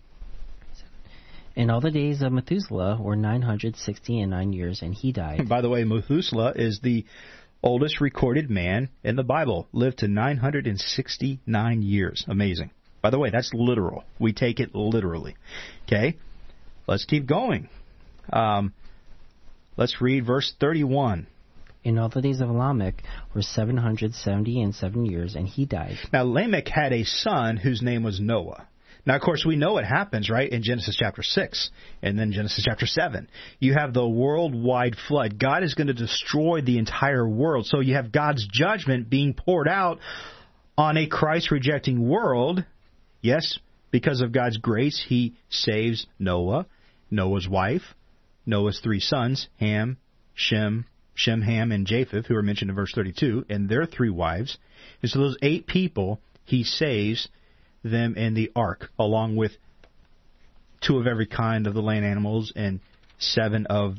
Speaker 3: And all the days of Methuselah were nine hundred sixty and nine years, and he died.
Speaker 2: By the way, Methuselah is the oldest recorded man in the Bible. Lived to nine hundred sixty-nine years. Amazing. By the way, that's literal. We take it literally. Okay, let's keep going. Um, let's read verse thirty-one.
Speaker 3: And all the days of Lamech were seven hundred seventy and seven years, and he died.
Speaker 2: Now, Lamech had a son whose name was Noah. Now, of course, we know it happens, right, in Genesis chapter six and then Genesis chapter seven. You have the worldwide flood. God is going to destroy the entire world. So you have God's judgment being poured out on a Christ-rejecting world. Yes, because of God's grace, he saves Noah, Noah's wife, Noah's three sons, Ham, Shem, Shem, Ham, and Japheth, who are mentioned in verse thirty-two, and their three wives. And so those eight people, he saves them in the ark, along with two of every kind of the land animals and seven of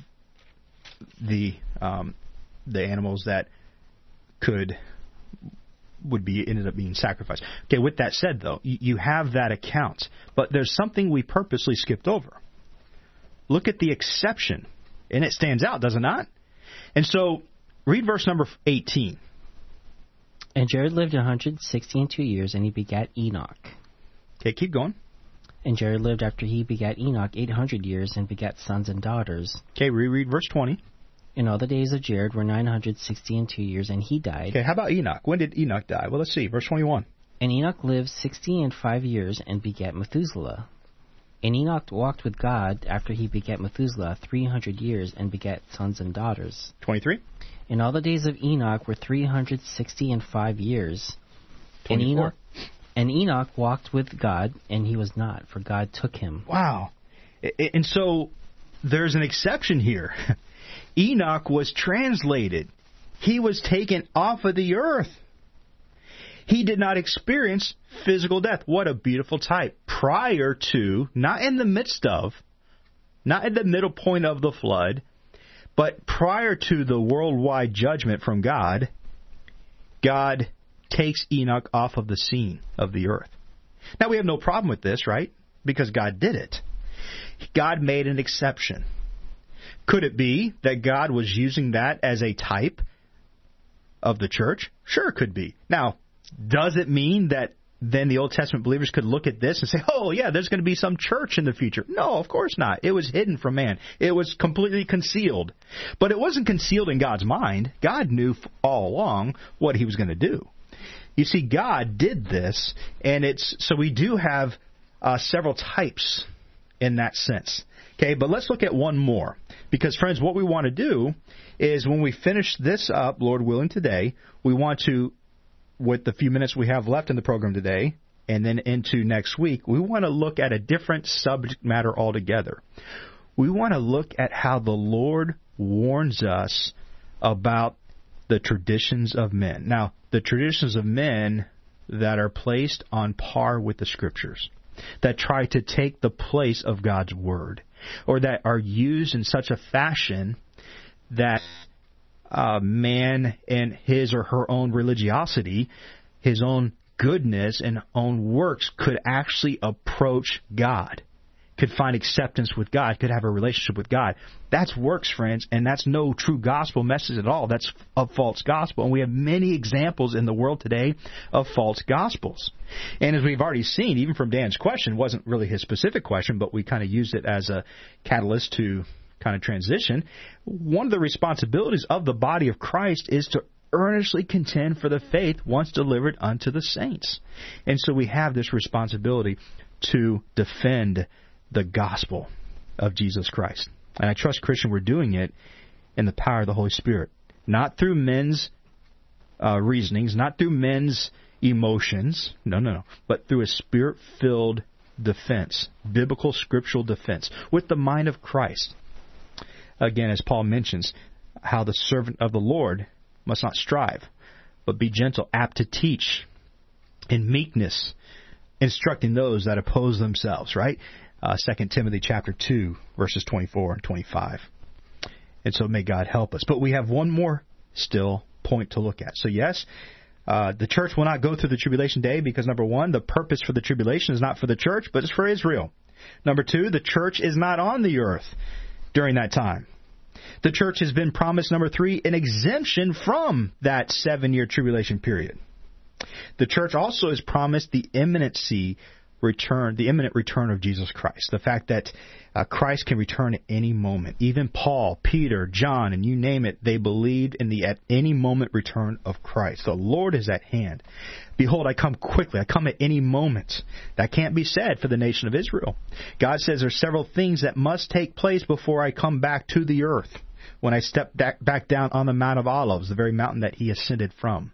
Speaker 2: the um, the animals that could would be ended up being sacrificed. Okay, with that said, though, you, you have that account, but there's something we purposely skipped over. Look at the exception, and it stands out, does it not? And so, read verse number eighteen.
Speaker 3: And Jared lived one hundred sixty and two years, and he begat Enoch.
Speaker 2: Okay, keep going.
Speaker 3: And Jared lived after he begat Enoch eight hundred years, and begat sons and daughters.
Speaker 2: Okay, reread verse twenty.
Speaker 3: And all the days of Jared were nine hundred sixty and two years, and he died.
Speaker 2: Okay, how about Enoch? When did Enoch die? Well, let's see, verse twenty-one.
Speaker 3: And Enoch lived sixty and five years, and begat Methuselah. And Enoch walked with God after he begat Methuselah three hundred years, and begat sons and daughters.
Speaker 2: twenty-three.
Speaker 3: And all the days of Enoch were three hundred sixty and five years. And Enoch, and Enoch walked with God, and he was not, for God took him.
Speaker 2: Wow. And so there's an exception here. Enoch was translated. He was taken off of the earth. He did not experience physical death. What a beautiful type. Prior to, not in the midst of, not at the middle point of the flood, but prior to the worldwide judgment from God, God takes Enoch off of the scene of the earth. Now, we have no problem with this, right? Because God did it. God made an exception. Could it be that God was using that as a type of the church? Sure, it could be. Now, does it mean that then the Old Testament believers could look at this and say, oh, yeah, there's going to be some church in the future? No, of course not. It was hidden from man. It was completely concealed. But it wasn't concealed in God's mind. God knew all along what he was going to do. You see, God did this, and it's so we do have uh, several types in that sense. Okay, but let's look at one more. Because, friends, what we want to do is when we finish this up, Lord willing, today, we want to, with the few minutes we have left in the program today, and then into next week, we want to look at a different subject matter altogether. We want to look at how the Lord warns us about the traditions of men. Now, the traditions of men that are placed on par with the Scriptures, that try to take the place of God's Word, or that are used in such a fashion that uh, man and his or her own religiosity, his own goodness and own works could actually approach God, could find acceptance with God, could have a relationship with God. That's works, friends, and that's no true gospel message at all. That's a false gospel. And we have many examples in the world today of false gospels. And as we've already seen, even from Dan's question, wasn't really his specific question, but we kind of used it as a catalyst to kind of transition. One of the responsibilities of the body of Christ is to earnestly contend for the faith once delivered unto the saints. And so we have this responsibility to defend the gospel of Jesus Christ. And I trust, Christian, we're doing it in the power of the Holy Spirit. Not through men's uh, reasonings, not through men's emotions, no, no, no, but through a Spirit-filled defense, biblical, scriptural defense, with the mind of Christ. Again, as Paul mentions, how the servant of the Lord must not strive, but be gentle, apt to teach, in meekness, instructing those that oppose themselves, right? Uh, Second Timothy chapter two, verses twenty-four and twenty-five. And so may God help us. But we have one more still point to look at. So yes, uh, the church will not go through the tribulation day because, number one, the purpose for the tribulation is not for the church, but it's for Israel. Number two, the church is not on the earth during that time. The church has been promised, number three, an exemption from that seven-year tribulation period. The church also is promised the imminency return, the imminent return of Jesus Christ. The fact that uh, Christ can return at any moment. Even Paul, Peter, John, and you name it, they believed in the at any moment return of Christ. The Lord is at hand. Behold, I come quickly. I come at any moment. That can't be said for the nation of Israel. God says there's several things that must take place before I come back to the earth, when I step back down on the Mount of Olives, the very mountain that he ascended from.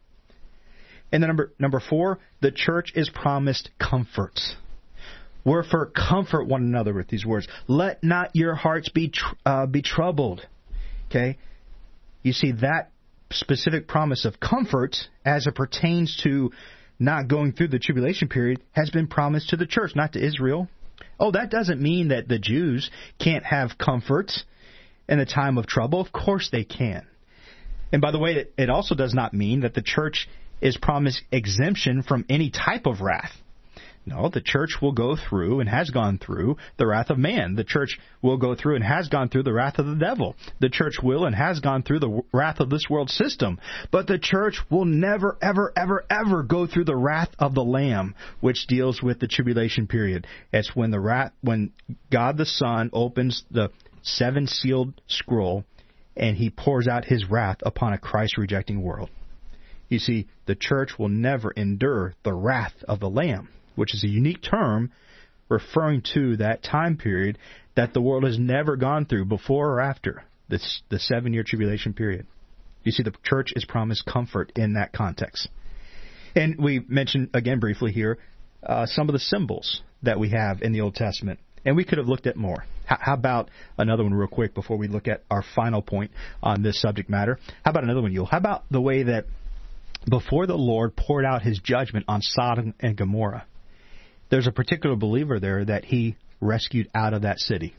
Speaker 2: And then number number four, the church is promised comfort. Wherefore comfort one another with these words. Let not your hearts be tr- uh, be troubled. Okay? You see, that specific promise of comfort as it pertains to not going through the tribulation period has been promised to the church, not to Israel. Oh, that doesn't mean that the Jews can't have comfort in the time of trouble. Of course they can. And by the way, it also does not mean that the church is promised exemption from any type of wrath. No, the church will go through and has gone through the wrath of man. The church will go through and has gone through the wrath of the devil. The church will and has gone through the wrath of this world system. But the church will never, ever, ever, ever go through the wrath of the Lamb, which deals with the tribulation period. It's when the wrath, when God the Son opens the seven-sealed scroll and he pours out his wrath upon a Christ-rejecting world. You see, the church will never endure the wrath of the Lamb, which is a unique term referring to that time period that the world has never gone through before or after this, the seven-year tribulation period. You see, the church is promised comfort in that context. And we mentioned, again briefly here, uh, some of the symbols that we have in the Old Testament. And we could have looked at more. H- how about another one real quick before we look at our final point on this subject matter? How about another one, Yul? How about the way that before the Lord poured out his judgment on Sodom and Gomorrah, there's a particular believer there that he rescued out of that city.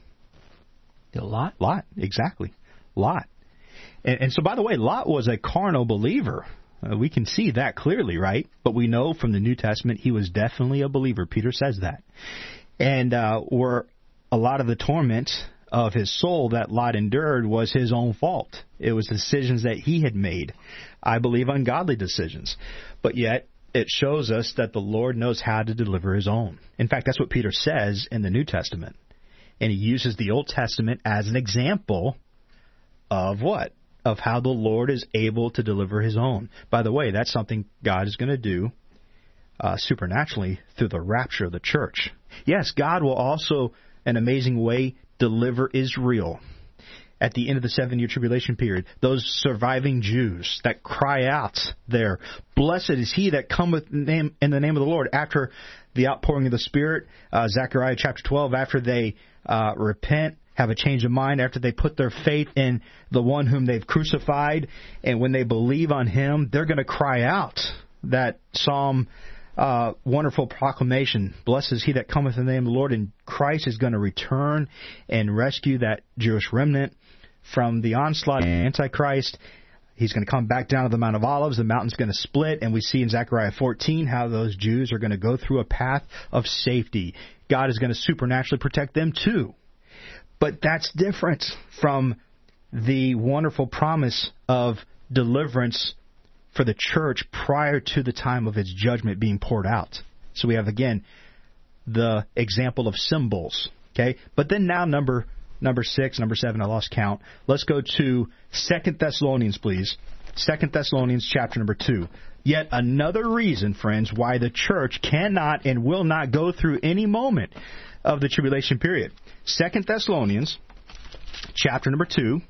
Speaker 3: Lot?
Speaker 2: Lot, exactly. Lot. And, and so, by the way, Lot was a carnal believer. Uh, we can see that clearly, right? But we know from the New Testament he was definitely a believer. Peter says that. And uh, where a lot of the torment of his soul that Lot endured was his own fault. It was decisions that he had made. I believe ungodly decisions. But yet, it shows us that the Lord knows how to deliver his own. In fact, that's what Peter says in the New Testament. And he uses the Old Testament as an example of what? Of how the Lord is able to deliver his own. By the way, that's something God is going to do uh, supernaturally through the rapture of the church. Yes, God will also, in an amazing way, deliver Israel at the end of the seven-year tribulation period. Those surviving Jews that cry out there, "Blessed is he that cometh in the name of the Lord," after the outpouring of the Spirit, uh, Zechariah chapter twelve, after they uh, repent, have a change of mind after they put their faith in the one whom they've crucified. And when they believe on him, they're going to cry out that Psalm uh, wonderful proclamation, blessed is he that cometh in the name of the Lord. And Christ is going to return and rescue that Jewish remnant from the onslaught of Antichrist. He's going to come back down to the Mount of Olives. The mountain's going to split. And we see in Zechariah fourteen how those Jews are going to go through a path of safety. God is going to supernaturally protect them too. But that's different from the wonderful promise of deliverance for the church prior to the time of its judgment being poured out. So we have, again, the example of symbols. Okay, but then now number number six, number seven, I lost count. Let's go to Second Thessalonians, please. Second Thessalonians chapter number two. Yet another reason, friends, why the church cannot and will not go through any moment of the tribulation period. Second Thessalonians chapter number two.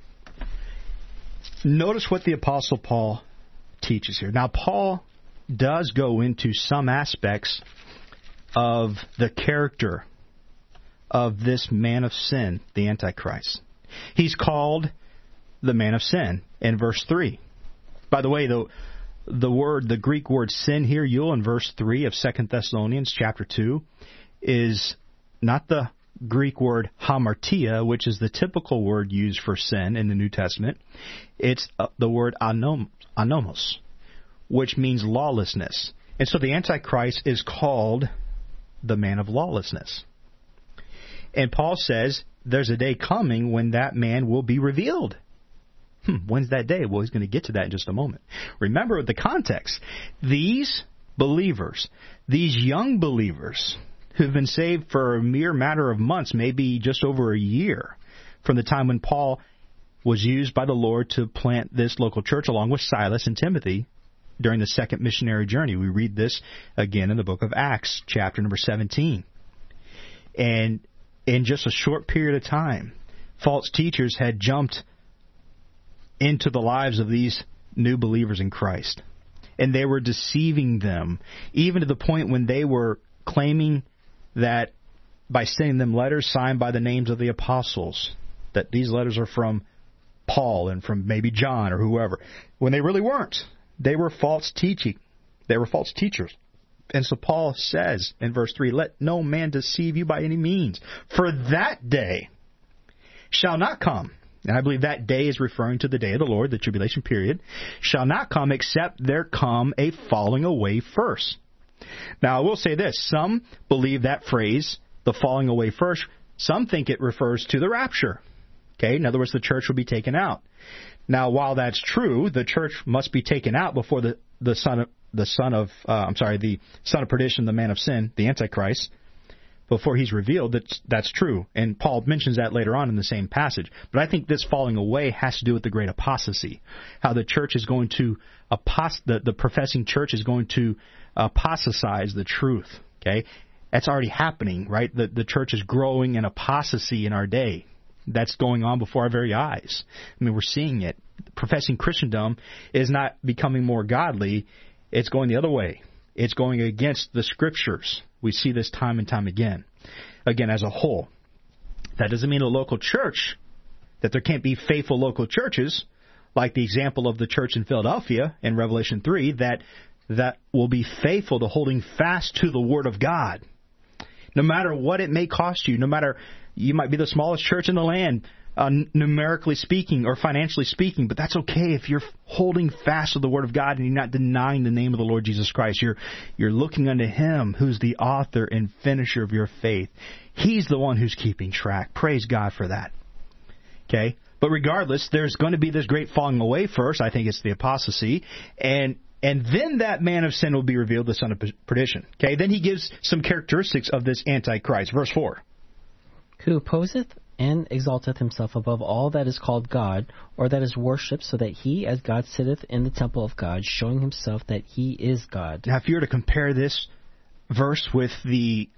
Speaker 2: Notice what the Apostle Paul teaches here. Now, Paul does go into some aspects of the character of this man of sin, the Antichrist. He's called the man of sin in verse three. By the way, the the word, the Greek word sin here, Yule, in verse three of Second Thessalonians chapter two, is not the Greek word hamartia, which is the typical word used for sin in the New Testament. It's the word anom, anomos, which means lawlessness. And so the Antichrist is called the man of lawlessness. And Paul says there's a day coming when that man will be revealed. Hmm, when's that day? Well, he's going to get to that in just a moment. Remember the context. These believers, these young believers who've been saved for a mere matter of months, maybe just over a year, from the time when Paul was used by the Lord to plant this local church along with Silas and Timothy during the second missionary journey. We read this again in the book of Acts, chapter number seventeen. And in just a short period of time, false teachers had jumped into the lives of these new believers in Christ. And they were deceiving them, even to the point when they were claiming that by sending them letters signed by the names of the apostles, that these letters are from Paul and from maybe John or whoever, when they really weren't. They were false teaching. They were false teachers. And so Paul says in verse three, let no man deceive you by any means, for that day shall not come. And I believe that day is referring to the day of the Lord, the tribulation period, shall not come except there come a falling away first. Now, I will say this. Some believe that phrase, the falling away first, some think it refers to the rapture. Okay, in other words, the church will be taken out. Now, while that's true, the church must be taken out before the, the son of the son of uh, I'm sorry, the son of perdition, the man of sin, the Antichrist, before he's revealed. That's that's true, and Paul mentions that later on in the same passage. But I think this falling away has to do with the great apostasy, how the church is going to apost the, the professing church is going to apostatize the truth. Okay, that's already happening, right? The the church is growing in apostasy in our day. That's going on before our very eyes. I mean, we're seeing it. Professing Christendom is not becoming more godly. It's going the other way. It's going against the Scriptures. We see this time and time again. Again, as a whole. That doesn't mean a local church, that there can't be faithful local churches, like the example of the church in Philadelphia in Revelation three, that that will be faithful to holding fast to the Word of God. No matter what it may cost you, no matter, you might be the smallest church in the land, uh, numerically speaking or financially speaking, but that's okay if you're holding fast to the Word of God and you're not denying the name of the Lord Jesus Christ. You're you're looking unto Him who's the author and finisher of your faith. He's the one who's keeping track. Praise God for that. Okay? But regardless, there's going to be this great falling away first. I think it's the apostasy. And And then that man of sin will be revealed, the son of perdition. Okay, then he gives some characteristics of this Antichrist. Verse four.
Speaker 3: Who opposeth and exalteth himself above all that is called God, or that is worshipped, so that he, as God, sitteth in the temple of God, showing himself that he is God.
Speaker 2: Now, if you were to compare this verse with the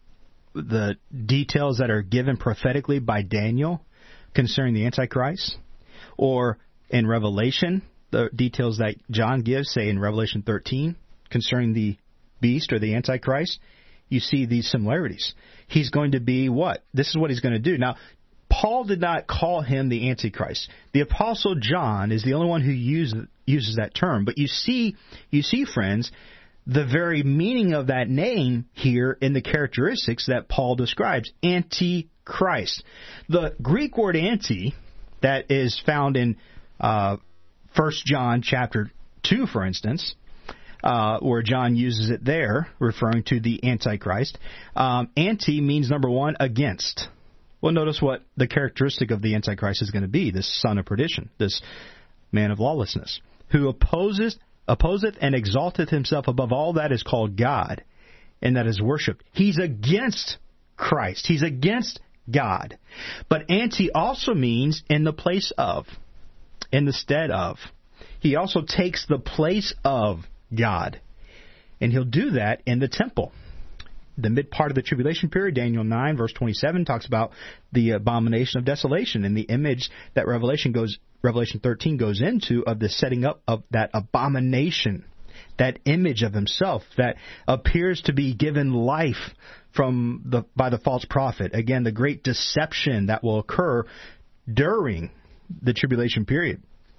Speaker 2: the details that are given prophetically by Daniel concerning the Antichrist, or in Revelation, the details that John gives, say in Revelation thirteen, concerning the beast or the Antichrist, you see these similarities. He's going to be what? This is what he's going to do. Now, Paul did not call him the Antichrist. The Apostle John is the only one who uses uses that term. But you see, you see, friends, the very meaning of that name here in the characteristics that Paul describes, Antichrist. The Greek word anti that is found in uh, First John chapter two, for instance, uh, where John uses it there, referring to the Antichrist. Um, anti means, number one, against. Well, notice what the characteristic of the Antichrist is going to be, this son of perdition, this man of lawlessness, who opposes, opposeth and exalteth himself above all that is called God and that is worshipped. He's against Christ. He's against God. But anti also means in the place of, in the stead of. He also takes the place of God. And he'll do that in the temple. The mid part of the tribulation period, Daniel nine, verse twenty-seven, talks about the abomination of desolation and the image that Revelation goes, Revelation thirteen goes into of the setting up of that abomination, that image of himself that appears to be given life from the by the false prophet. Again, the great deception that will occur during the tribulation period.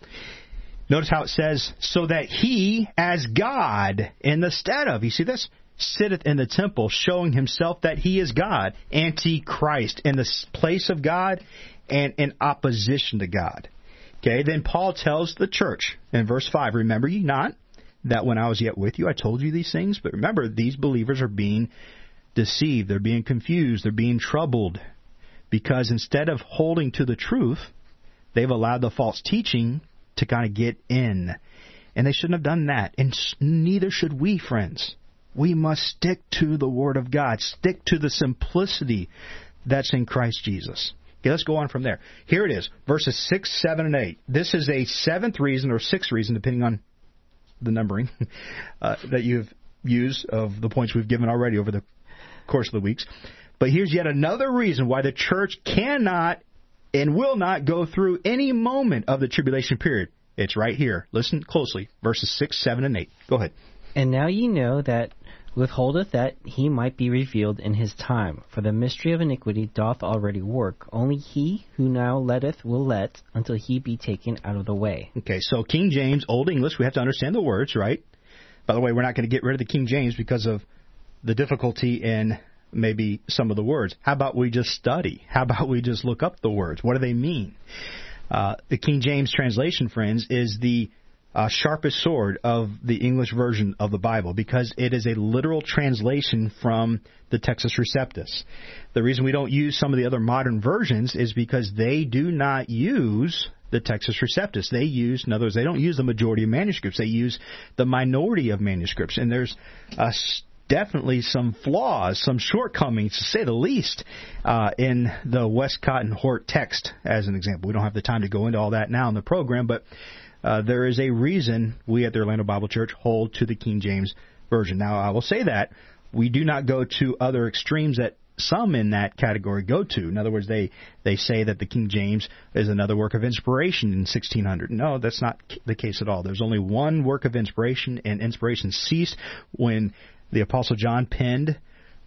Speaker 2: Notice how it says, so that he, as God, in the stead of, you see this? Sitteth in the temple, showing himself that he is God, Antichrist, in the place of God and in opposition to God. Okay, then Paul tells the church in verse five, remember ye not that when I was yet with you, I told you these things? But remember, these believers are being deceived, they're being confused, they're being troubled, because instead of holding to the truth, they've allowed the false teaching to kind of get in. And they shouldn't have done that. And neither should we, friends. We must stick to the Word of God. Stick to the simplicity that's in Christ Jesus. Okay, let's go on from there. Here it is, verses six, seven, and eight. This is a seventh reason or sixth reason, depending on the numbering uh, that you've used of the points we've given already over the course of the weeks. But here's yet another reason why the church cannot and will not go through any moment of the tribulation period. It's right here. Listen closely. Verses six, seven, and eight. Go ahead.
Speaker 3: And now ye know that withholdeth that he might be revealed in his time. For the mystery of iniquity doth already work. Only he who now letteth will let until he be taken out of the way.
Speaker 2: Okay, so King James, Old English, we have to understand the words, right? By the way, we're not going to get rid of the King James because of the difficulty in maybe some of the words. How about we just study? How about we just look up the words? What do they mean? Uh, the King James translation, friends, is the uh, sharpest sword of the English version of the Bible because it is a literal translation from the Textus Receptus. The reason we don't use some of the other modern versions is because they do not use the Textus Receptus. They use, in other words, they don't use the majority of manuscripts. They use the minority of manuscripts. And there's a definitely some flaws, some shortcomings, to say the least, uh, in the Westcott and Hort text, as an example. We don't have the time to go into all that now in the program, but uh, there is a reason we at the Orlando Bible Church hold to the King James Version. Now, I will say that we do not go to other extremes that some in that category go to. In other words, they, they say that the King James is another work of inspiration in sixteen hundred. No, that's not the case at all. There's only one work of inspiration, and inspiration ceased when the Apostle John penned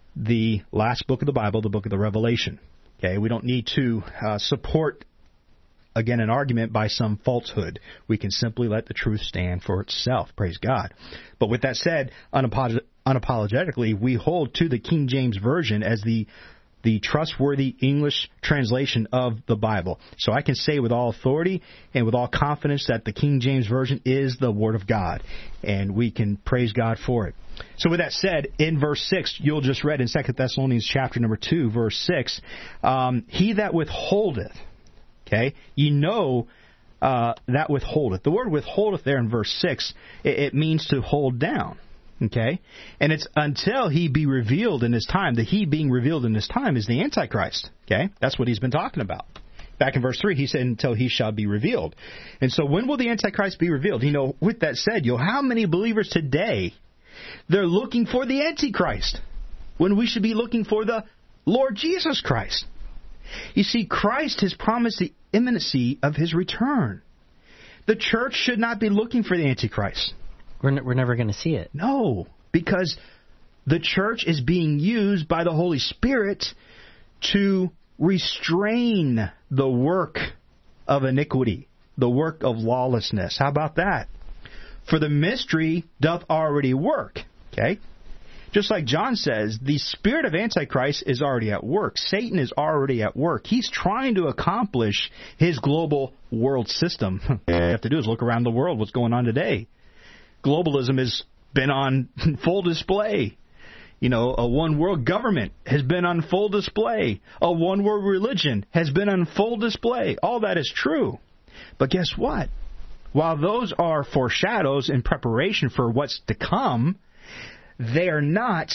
Speaker 2: the last book of the Bible, the book of the Revelation. Okay, we don't need to uh, support, again, an argument by some falsehood. We can simply let the truth stand for itself. Praise God. But with that said, unapolog- unapologetically, we hold to the King James Version as the the trustworthy English translation of the Bible. So I can say with all authority and with all confidence that the King James Version is the Word of God, and we can praise God for it. So with that said, in verse six, you'll just read in Second Thessalonians chapter number two, verse six, um, he that withholdeth, okay, you know uh, that withholdeth. The word withholdeth there in verse six, it, it means to hold down. Okay? And it's until he be revealed in his time. The he being revealed in his time is the Antichrist. Okay? That's what he's been talking about. Back in verse three, he said, until he shall be revealed. And so when will the Antichrist be revealed? You know, with that said, you know, how many believers today, they're looking for the Antichrist when we should be looking for the Lord Jesus Christ? You see, Christ has promised the imminency of his return. The church should not be looking for the Antichrist.
Speaker 3: We're, n- we're never going to see it.
Speaker 2: No, because the church is being used by the Holy Spirit to restrain the work of iniquity, the work of lawlessness. How about that? For the mystery doth already work. Okay? Just like John says, the spirit of Antichrist is already at work. Satan is already at work. He's trying to accomplish his global world system. All you have to do is look around the world, what's going on today. Globalism has been on full display. You know, a one-world government has been on full display. A one-world religion has been on full display. All that is true. But guess what? While those are foreshadows in preparation for what's to come, they are not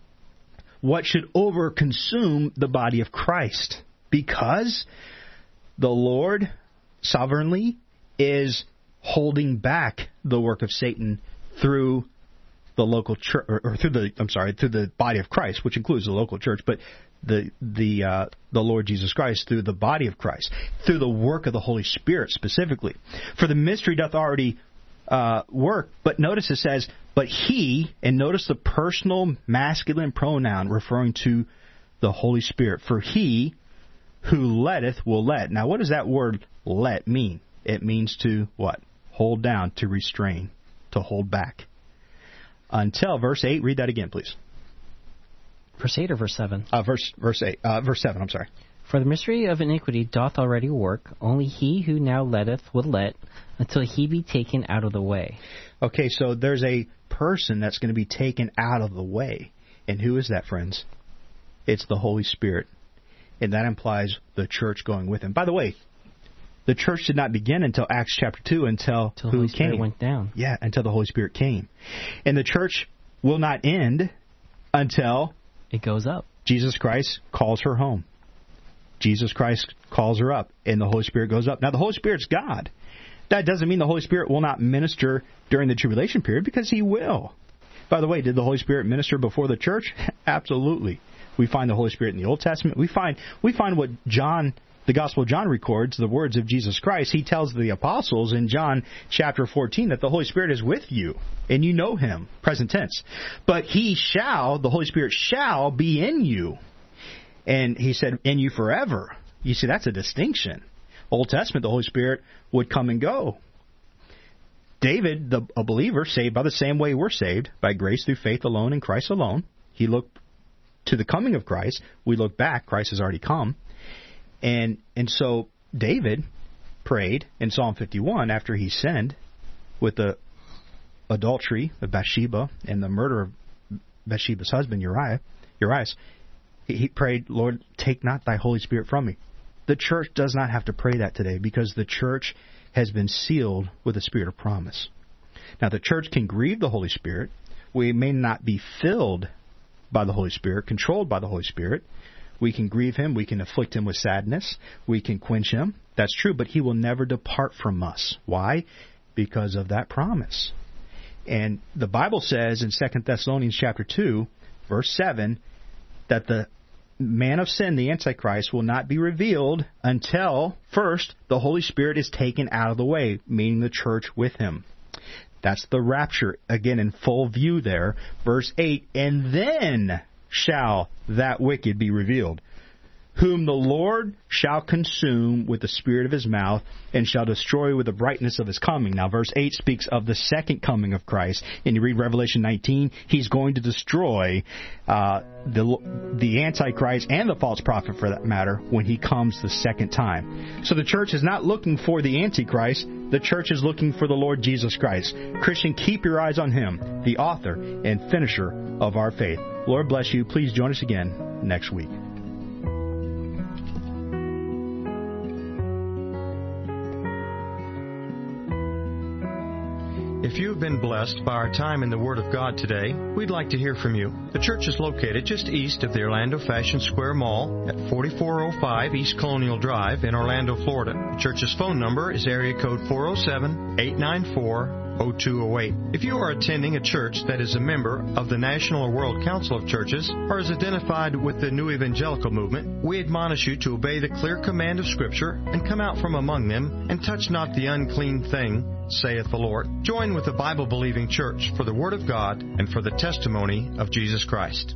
Speaker 2: what should overconsume the body of Christ, because the Lord sovereignly is holding back the work of Satan through the local church, or, or through the I'm sorry, through the body of Christ, which includes the local church, but the the uh, the Lord Jesus Christ through the body of Christ, through the work of the Holy Spirit specifically. For the mystery doth already uh, work, but notice it says, but he, and notice the personal masculine pronoun referring to the Holy Spirit. For he who letteth will let. Now, what does that word let mean? It means to what? Hold down, to restrain, to hold back. Until verse eight, read that again, please.
Speaker 3: Verse eight or verse seven?
Speaker 2: Uh, verse verse eight, uh, verse seven. I'm sorry.
Speaker 3: For the mystery of iniquity doth already work. Only he who now letteth will let, until he be taken out of the way. Okay, so there's a person that's going to be taken out of the way, and who is that, friends? It's the Holy Spirit, and that implies the church going with him. By the way, the church did not begin until Acts chapter two, until Until
Speaker 2: who
Speaker 3: the Holy Spirit
Speaker 2: came?
Speaker 3: went down.
Speaker 2: Yeah, until the Holy Spirit came. And the church will not end until
Speaker 3: it goes up.
Speaker 2: Jesus Christ calls her home. Jesus Christ calls her up, and the Holy Spirit goes up. Now, the Holy Spirit's God. That doesn't mean the Holy Spirit will not minister during the tribulation period, because he will. By the way, did the Holy Spirit minister before the church? Absolutely. We find the Holy Spirit in the Old Testament. We find we find what John, the Gospel of John records, the words of Jesus Christ. He tells the apostles in John chapter fourteen that the Holy Spirit is with you, and you know him, present tense. But he shall, the Holy Spirit shall be in you. And he said, in you forever. You see, that's a distinction. Old Testament, the Holy Spirit would come and go. David, the, a believer, saved by the same way we're saved, by grace through faith alone in Christ alone. He looked to the coming of Christ. We look back. Christ has already come. And and so David prayed in Psalm fifty-one after he sinned with the adultery of Bathsheba and the murder of Bathsheba's husband, Uriah, Urias. He prayed, Lord, take not thy Holy Spirit from me. The church does not have to pray that today, because the church has been sealed with the Spirit of promise. Now, the church can grieve the Holy Spirit. We may not be filled by the Holy Spirit, controlled by the Holy Spirit. We can grieve him. We can afflict him with sadness. We can quench him. That's true, but he will never depart from us. Why? Because of that promise. And the Bible says in Second Thessalonians chapter two, verse seven, that the man of sin, the Antichrist, will not be revealed until, first, the Holy Spirit is taken out of the way, meaning the church with him. That's the rapture, again, in full view there. Verse eight, and then shall that wicked be revealed, whom the Lord shall consume with the spirit of his mouth, and shall destroy with the brightness of his coming. Now, verse eight speaks of the second coming of Christ. And you read Revelation nineteen, he's going to destroy uh, the the Antichrist and the false prophet, for that matter, when he comes the second time. So the church is not looking for the Antichrist. The church is looking for the Lord Jesus Christ. Christian, keep your eyes on him, the author and finisher of our faith. Lord bless you. Please join us again next week.
Speaker 4: If you've been blessed by our time in the Word of God today, we'd like to hear from you. The church is located just east of the Orlando Fashion Square Mall at forty-four oh five East Colonial Drive in Orlando, Florida. The church's phone number is area code four oh seven, eight nine four, oh two oh eight. If you are attending a church that is a member of the National or World Council of Churches or is identified with the New Evangelical Movement, we admonish you to obey the clear command of Scripture and come out from among them and touch not the unclean thing, saith the Lord. Join with the Bible-believing church for the Word of God and for the testimony of Jesus Christ.